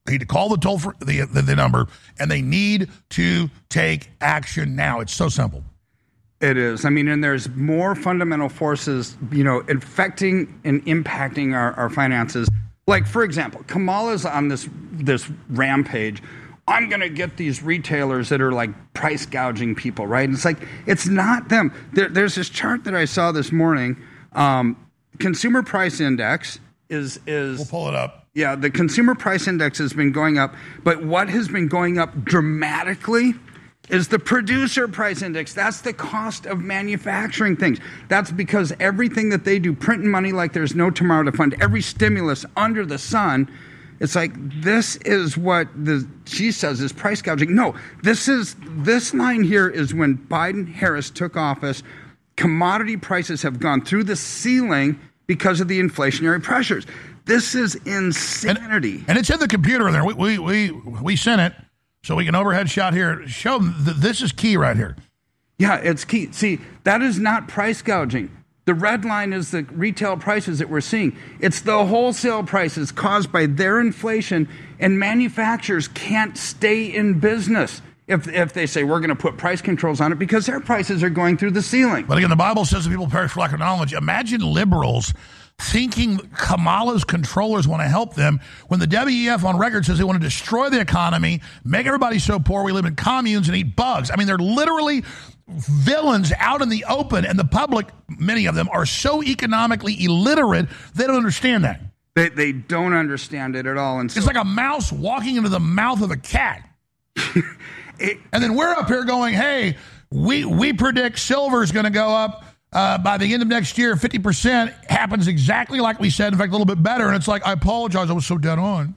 They need to call the toll for the, the the number, and they need to take action now. It's so simple. It is. I mean, and there's more fundamental forces, you know, infecting and impacting our, our finances. Like, for example, Kamala's on this this rampage. I'm going to get these retailers that are like price gouging people, right? And it's like, it's not them. There, there's this chart that I saw this morning. Um, consumer price index is is. We'll pull it up. Yeah, the consumer price index has been going up, but what has been going up dramatically is the producer price index. That's the cost of manufacturing things. That's because everything that they do, printing money like there's no tomorrow to fund every stimulus under the sun, it's like, this is what the she says is price gouging. No, this is this line here is when Biden-Harris took office, commodity prices have gone through the ceiling because of the inflationary pressures. This is insanity. And, and it's in the computer in there. We, we, we, we sent it so we can overhead shot here. Show them that this is key right here. Yeah, it's key. See, that is not price gouging. The red line is the retail prices that we're seeing. It's the wholesale prices caused by their inflation, and manufacturers can't stay in business if if they say we're going to put price controls on it because their prices are going through the ceiling. But again, the Bible says that people perish for lack of knowledge. Imagine liberals thinking Kamala's controllers want to help them when the W E F on record says they want to destroy the economy, make everybody so poor we live in communes and eat bugs. I mean, they're literally villains out in the open, and the public, many of them, are so economically illiterate, they don't understand that. They, they don't understand it at all. And so, it's like a mouse walking into the mouth of a cat. it, and then we're up here going, hey, we, we predict silver's going to go up Uh, by the end of next year, fifty percent happens exactly like we said, in fact, a little bit better. And it's like, I apologize, I was so dead on.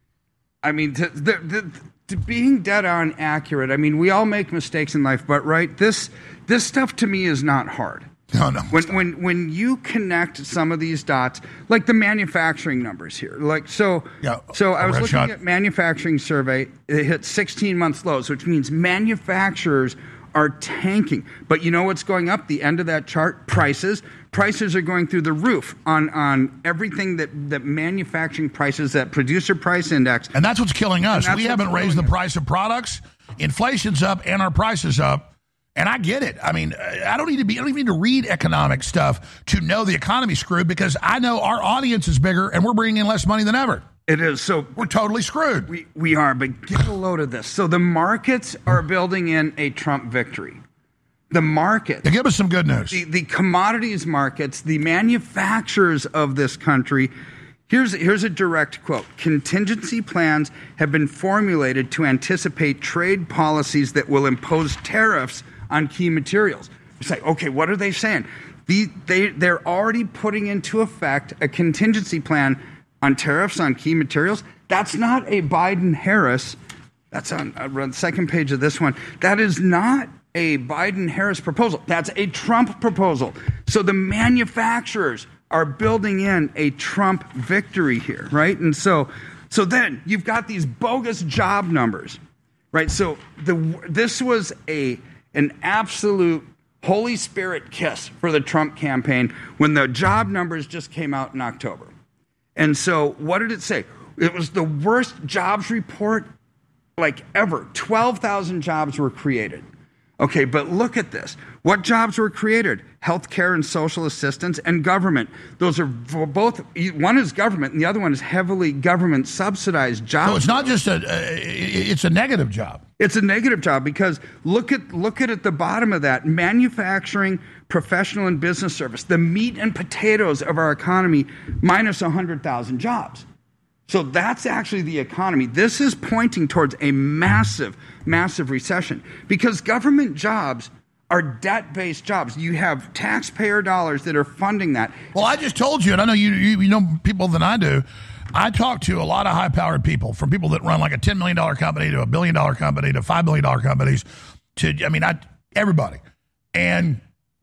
I mean, to, the, the, to being dead on accurate, I mean, we all make mistakes in life, but right, this this stuff to me is not hard. No, no. When when when you connect some of these dots, like the manufacturing numbers here, like so. Yeah, so I was looking shot. at manufacturing survey. It hit sixteen month lows, which means manufacturers are tanking. But you know what's going up? The end of that chart, prices. Prices are going through the roof on, on everything that, that manufacturing prices, that producer price index. And that's what's killing us. We haven't raised the price of products. Inflation's up and our price is up. And I get it. I mean, I don't need to be, I don't even need to read economic stuff to know the economy's screwed, because I know our audience is bigger and we're bringing in less money than ever. It is. So we're totally screwed. We we are, but get a load of this. So the markets are building in a Trump victory. The market. Now give us some good news. The, the commodities markets, the manufacturers of this country. Here's, here's a direct quote. Contingency plans have been formulated to anticipate trade policies that will impose tariffs on key materials. It's like, okay, what are they saying? The, they, they're already putting into effect a contingency plan on tariffs on key materials. That's not a Biden-Harris. That's on, on the second page of this one. That is not a Biden-Harris proposal. That's a Trump proposal. So the manufacturers are building in a Trump victory here, right? And so, so then you've got these bogus job numbers, right? So the this was a an absolute Holy Spirit kiss for the Trump campaign when the job numbers just came out in October. And so what did it say? It was the worst jobs report like ever. twelve thousand jobs were created. Okay, but look at this. What jobs were created? Healthcare and social assistance and government. Those are both, one is government and the other one is heavily government subsidized jobs. So it's not just a, uh, it's a negative job. It's a negative job because look at look at at the bottom of that. Manufacturing, professional and business service, the meat and potatoes of our economy, minus one hundred thousand jobs. So that's actually the economy. This is pointing towards a massive, massive recession because government jobs are debt-based jobs. You have taxpayer dollars that are funding that. Well, I just told you, and I know you, you, you know people than I do. I talk to a lot of high-powered people, from people that run like a ten million dollars company to a billion dollar company to five billion dollars companies to, I mean, I, everybody. And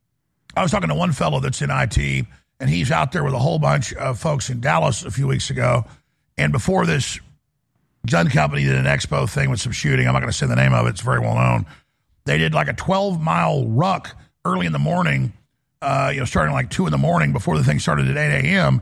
I was talking to one fellow that's in I T, and he's out there with a whole bunch of folks in Dallas a few weeks ago. And before this gun company did an expo thing with some shooting, I'm not going to say the name of it, it's very well known. They did like a twelve mile ruck early in the morning, uh, you know, starting like two in the morning before the thing started at eight a.m.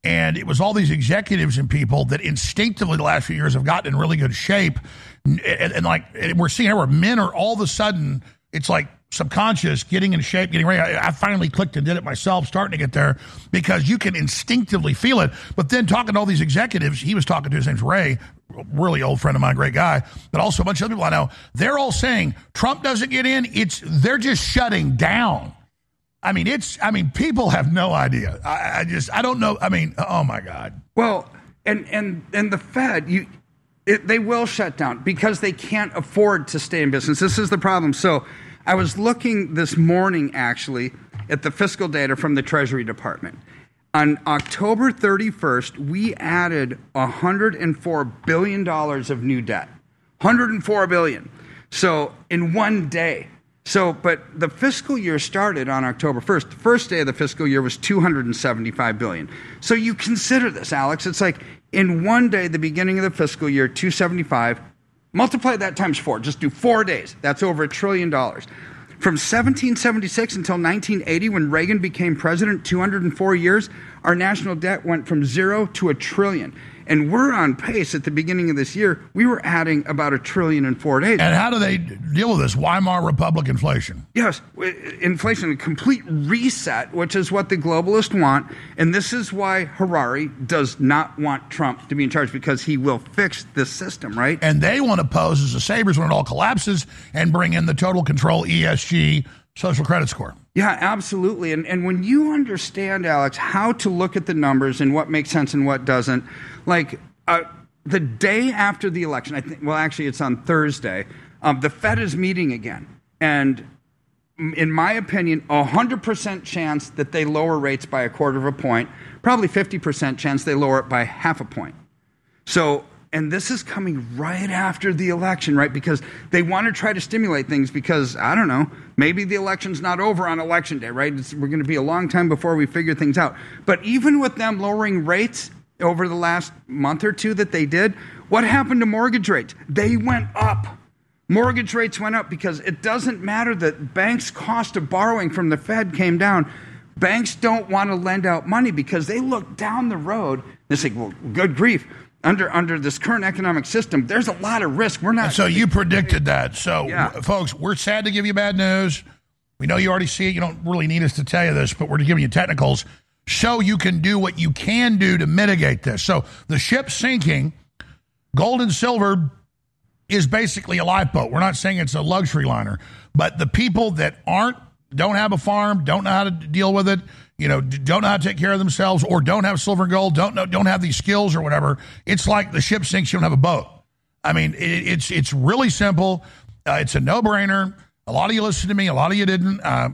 And it was all these executives and people that instinctively the last few years have gotten in really good shape. And, and, and like and we're seeing where men are all of a sudden, it's like subconscious, getting in shape, getting ready. I, I finally clicked and did it myself, starting to get there because you can instinctively feel it. But then talking to all these executives, he was talking to, his name's Ray, really old friend of mine, great guy, but also a bunch of other people I know. They're all saying Trump doesn't get in. It's they're just shutting down. I mean, it's, I mean, people have no idea. I, I just, I don't know. I mean, oh my God. Well, and, and, and the Fed, you, it, they will shut down because they can't afford to stay in business. This is the problem. So I was looking this morning, actually, at the fiscal data from the Treasury Department. On October thirty-first, we added one hundred four billion dollars of new debt. one hundred four billion dollars. So in one day. So, but the fiscal year started on October first. The first day of the fiscal year was two hundred seventy-five billion dollars. So you consider this, Alex. It's like in one day, the beginning of the fiscal year, two hundred seventy-five, multiply that times four. Just do four days. That's over a trillion dollars. From seventeen seventy-six until nineteen eighty, when Reagan became president, two hundred four years, our national debt went from zero to a trillion. And we're on pace at the beginning of this year. We were adding about a trillion in four days. And how do they deal with this? Weimar Republic inflation. Yes, inflation, a complete reset, which is what the globalists want. And this is why Harari does not want Trump to be in charge, because he will fix this system, right? And they want to pose as the sabers when it all collapses and bring in the total control E S G social credit score. Yeah, absolutely. And and when you understand, Alex, how to look at the numbers and what makes sense and what doesn't, like uh, the day after the election, I think, well, actually, it's on Thursday, um, the Fed is meeting again. And in my opinion, a one hundred percent chance that they lower rates by a quarter of a point, probably fifty percent chance they lower it by half a point. So, and this is coming right after the election, right? Because they want to try to stimulate things because, I don't know, maybe the election's not over on election day, right? It's, we're going to be a long time before we figure things out. But even with them lowering rates over the last month or two that they did, what happened to mortgage rates? They went up. Mortgage rates went up because it doesn't matter that banks' cost of borrowing from the Fed came down. Banks don't want to lend out money because they look down the road. They say, well, good grief. Under under this current economic system, there's a lot of risk. We're not. And so you predicted that. So, yeah. Folks, we're sad to give you bad news. We know you already see it. You don't really need us to tell you this, but we're giving you technicals so you can do what you can do to mitigate this. So the ship's sinking. Gold and silver is basically a lifeboat. We're not saying it's a luxury liner, but the people that aren't, don't have a farm, don't know how to deal with it, you know, don't know how to take care of themselves, or don't have silver and gold, don't know, don't have these skills or whatever. It's like the ship sinks, you don't have a boat. I mean, it, it's it's really simple. Uh, it's a no-brainer. A lot of you listened to me. A lot of you didn't. Uh,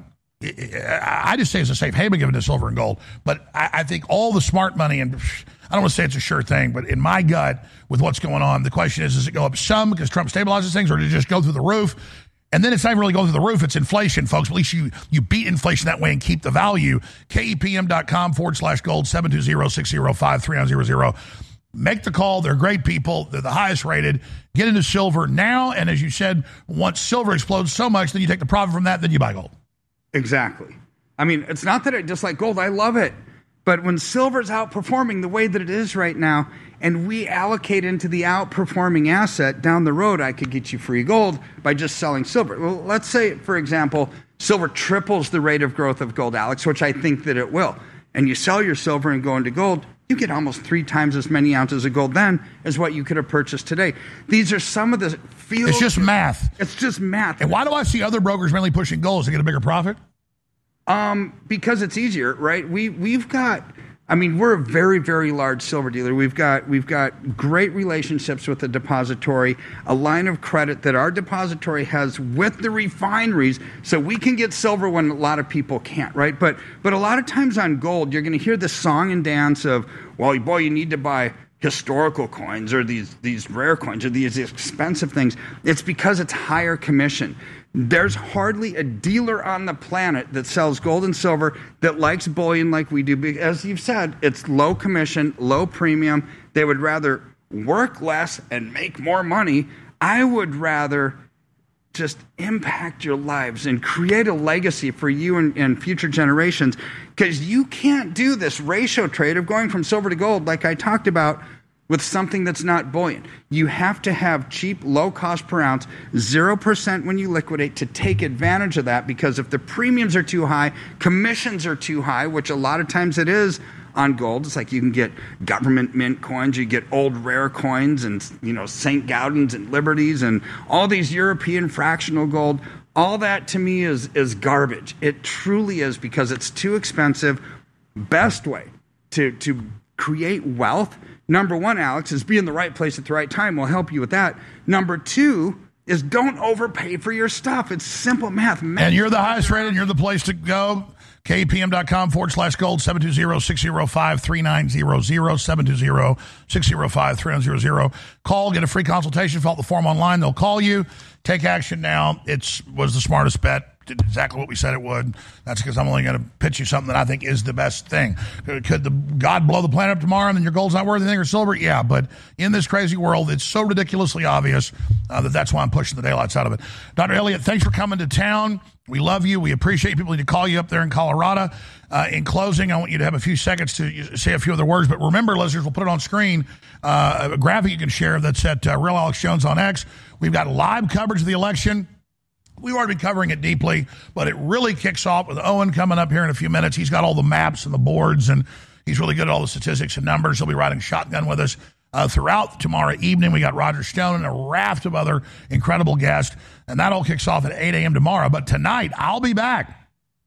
I just say it's a safe haven given to silver and gold. But I, I think all the smart money, and I don't want to say it's a sure thing, but in my gut, with what's going on, the question is, does it go up some because Trump stabilizes things, or does it just go through the roof? And then it's not even really going through the roof. It's inflation, folks. At least you, you beat inflation that way and keep the value. KEPM.com forward slash gold, seven two zero, six zero five, three nine zero zero. Make the call. They're great people. They're the highest rated. Get into silver now. And as you said, once silver explodes so much, then you take the profit from that, then you buy gold. Exactly. I mean, it's not that I dislike gold. I love it. But when silver's outperforming the way that it is right now, and we allocate into the outperforming asset, down the road, I could get you free gold by just selling silver. Well, let's say, for example, silver triples the rate of growth of gold, Alex, which I think that it will. And you sell your silver and go into gold, you get almost three times as many ounces of gold then as what you could have purchased today. These are some of the fields. It's just math. It's just math. And why do I see other brokers mainly pushing gold? To get a bigger profit? Um, because it's easier, right? We we've got, I mean, we're a very, very large silver dealer. We've got we've got great relationships with the depository, a line of credit that our depository has with the refineries, so we can get silver when a lot of people can't, right? But but a lot of times on gold, you're going to hear the song and dance of, well, boy, you need to buy historical coins or these these rare coins or these expensive things. It's because it's higher commission. There's hardly a dealer on the planet that sells gold and silver that likes bullion like we do. As you've said, it's low commission, low premium. They would rather work less and make more money. I would rather just impact your lives and create a legacy for you and, and future generations, because you can't do this ratio trade of going from silver to gold like I talked about with something that's not buoyant. You have to have cheap, low cost per ounce, zero percent when you liquidate to take advantage of that, because if the premiums are too high, commissions are too high, which a lot of times it is on gold. It's like you can get government mint coins, you get old rare coins and, you know, Saint Gaudens and Liberties and all these European fractional gold. All that to me is, is garbage. It truly is, because it's too expensive. Best way to, to create wealth, number one, Alex, is be in the right place at the right time. We'll help you with that. Number two is don't overpay for your stuff. It's simple math. And you're the highest rated. You're the place to go. K P M dot com forward slash gold, seven two zero, six zero five, three nine zero zero, seven two zero, six zero five, three nine zero zero. Call, get a free consultation, fill out the form online. They'll call you. Take action now. It was the smartest bet. Did exactly what we said it would. That's because I'm only going to pitch you something that I think is the best thing. Could the God blow the planet up tomorrow and then your gold's not worth anything or silver? Yeah, but in this crazy world, it's so ridiculously obvious uh, that that's why I'm pushing the daylights out of it. Doctor Elliott, thanks for coming to town. We love you. We appreciate people need to call you up there in Colorado. Uh, in closing, I want you to have a few seconds to say a few other words. But remember, listeners, we'll put it on screen, uh, a graphic you can share that's at uh, Real Alex Jones on X. We've got live coverage of the election. We've already been covering it deeply, but it really kicks off with Owen coming up here in a few minutes. He's got all the maps and the boards, and he's really good at all the statistics and numbers. He'll be riding shotgun with us uh, throughout tomorrow evening. We got Roger Stone and a raft of other incredible guests, and that all kicks off at eight a.m. tomorrow. But tonight, I'll be back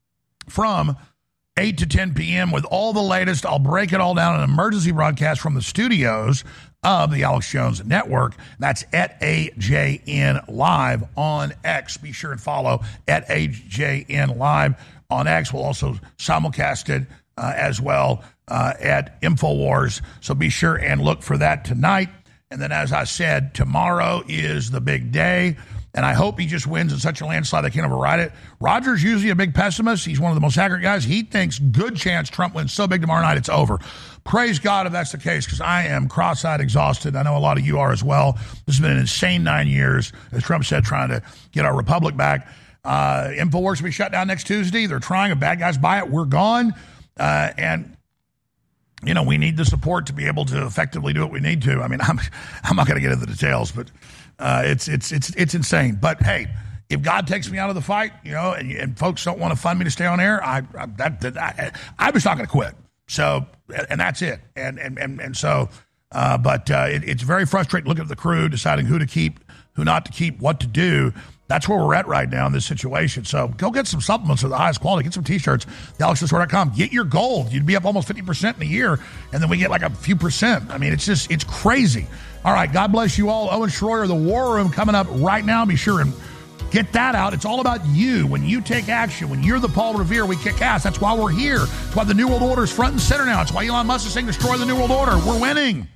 from eight to ten p.m. with all the latest. I'll break it all down in an emergency broadcast from the studios of the Alex Jones Network. That's at A J N Live on X. Be sure and follow at A J N Live on X. We'll also simulcast it uh, as well uh, at InfoWars. So be sure and look for that tonight. And then, as I said, tomorrow is the big day. And I hope he just wins in such a landslide they can't override it. Roger's usually a big pessimist. He's one of the most accurate guys. He thinks good chance Trump wins so big tomorrow night it's over. Praise God if that's the case, because I am cross-eyed exhausted. I know a lot of you are as well. This has been an insane nine years, as Trump said, trying to get our republic back. Uh, InfoWars will be shut down next Tuesday. They're trying. If bad guys buy it, we're gone. Uh, and, you know, we need the support to be able to effectively do what we need to. I mean, I'm, I'm not going to get into the details, but uh, it's, it's, it's, it's insane. But, hey, if God takes me out of the fight, you know, and, and folks don't want to fund me to stay on air, I, I, that, that, I, I'm just not going to quit. So, and that's it. And, and, and, and so, uh, but uh, it, it's very frustrating looking at the crew, deciding who to keep, who not to keep, what to do. That's where we're at right now in this situation. So go get some supplements of the highest quality. Get some T-shirts, the alex jones dot com. Get your gold. You'd be up almost fifty percent in a year, and then we get like a few percent. I mean, it's just, it's crazy. All right, God bless you all. Owen Schroyer, the War Room, coming up right now. Be sure and get that out. It's all about you. When you take action, when you're the Paul Revere, we kick ass. That's why we're here. That's why the New World Order is front and center now. It's why Elon Musk is saying destroy the New World Order. We're winning.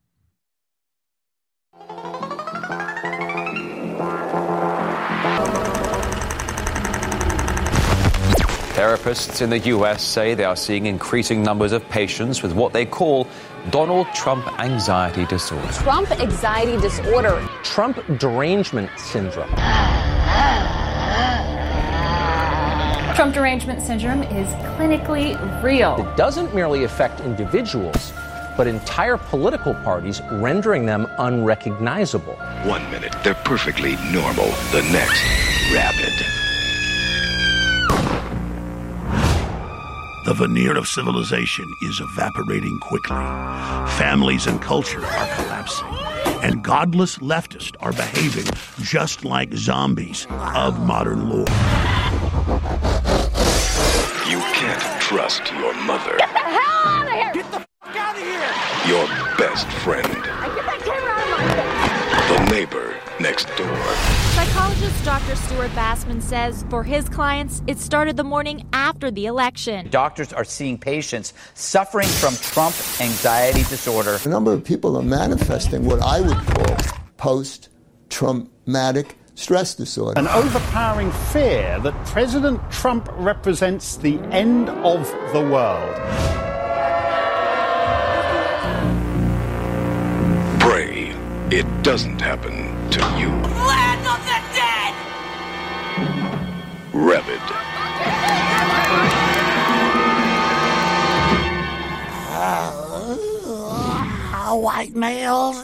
Therapists in the U S say they are seeing increasing numbers of patients with what they call Donald Trump anxiety disorder. Trump anxiety disorder. Trump derangement syndrome. Trump derangement syndrome is clinically real. It doesn't merely affect individuals, but entire political parties, rendering them unrecognizable. One minute, they're perfectly normal. The next, rabid. The veneer of civilization is evaporating quickly. Families and culture are collapsing. And godless leftists are behaving just like zombies of modern lore. You can't trust your mother. Get the hell out of here! Get the f*** out of here! Your best friend. I get that camera out of my face! The neighbor next door. Psychologist Doctor Stuart Bassman says for his clients, it started the morning after the election. Doctors are seeing patients suffering from Trump anxiety disorder. A number of people are manifesting what I would call post-traumatic stress disorder. An overpowering fear that President Trump represents the end of the world. Pray it doesn't happen to you. Land of the dead! Rev it. Uh, white males.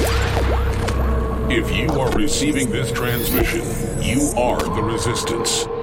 If you are receiving this transmission, you are the resistance.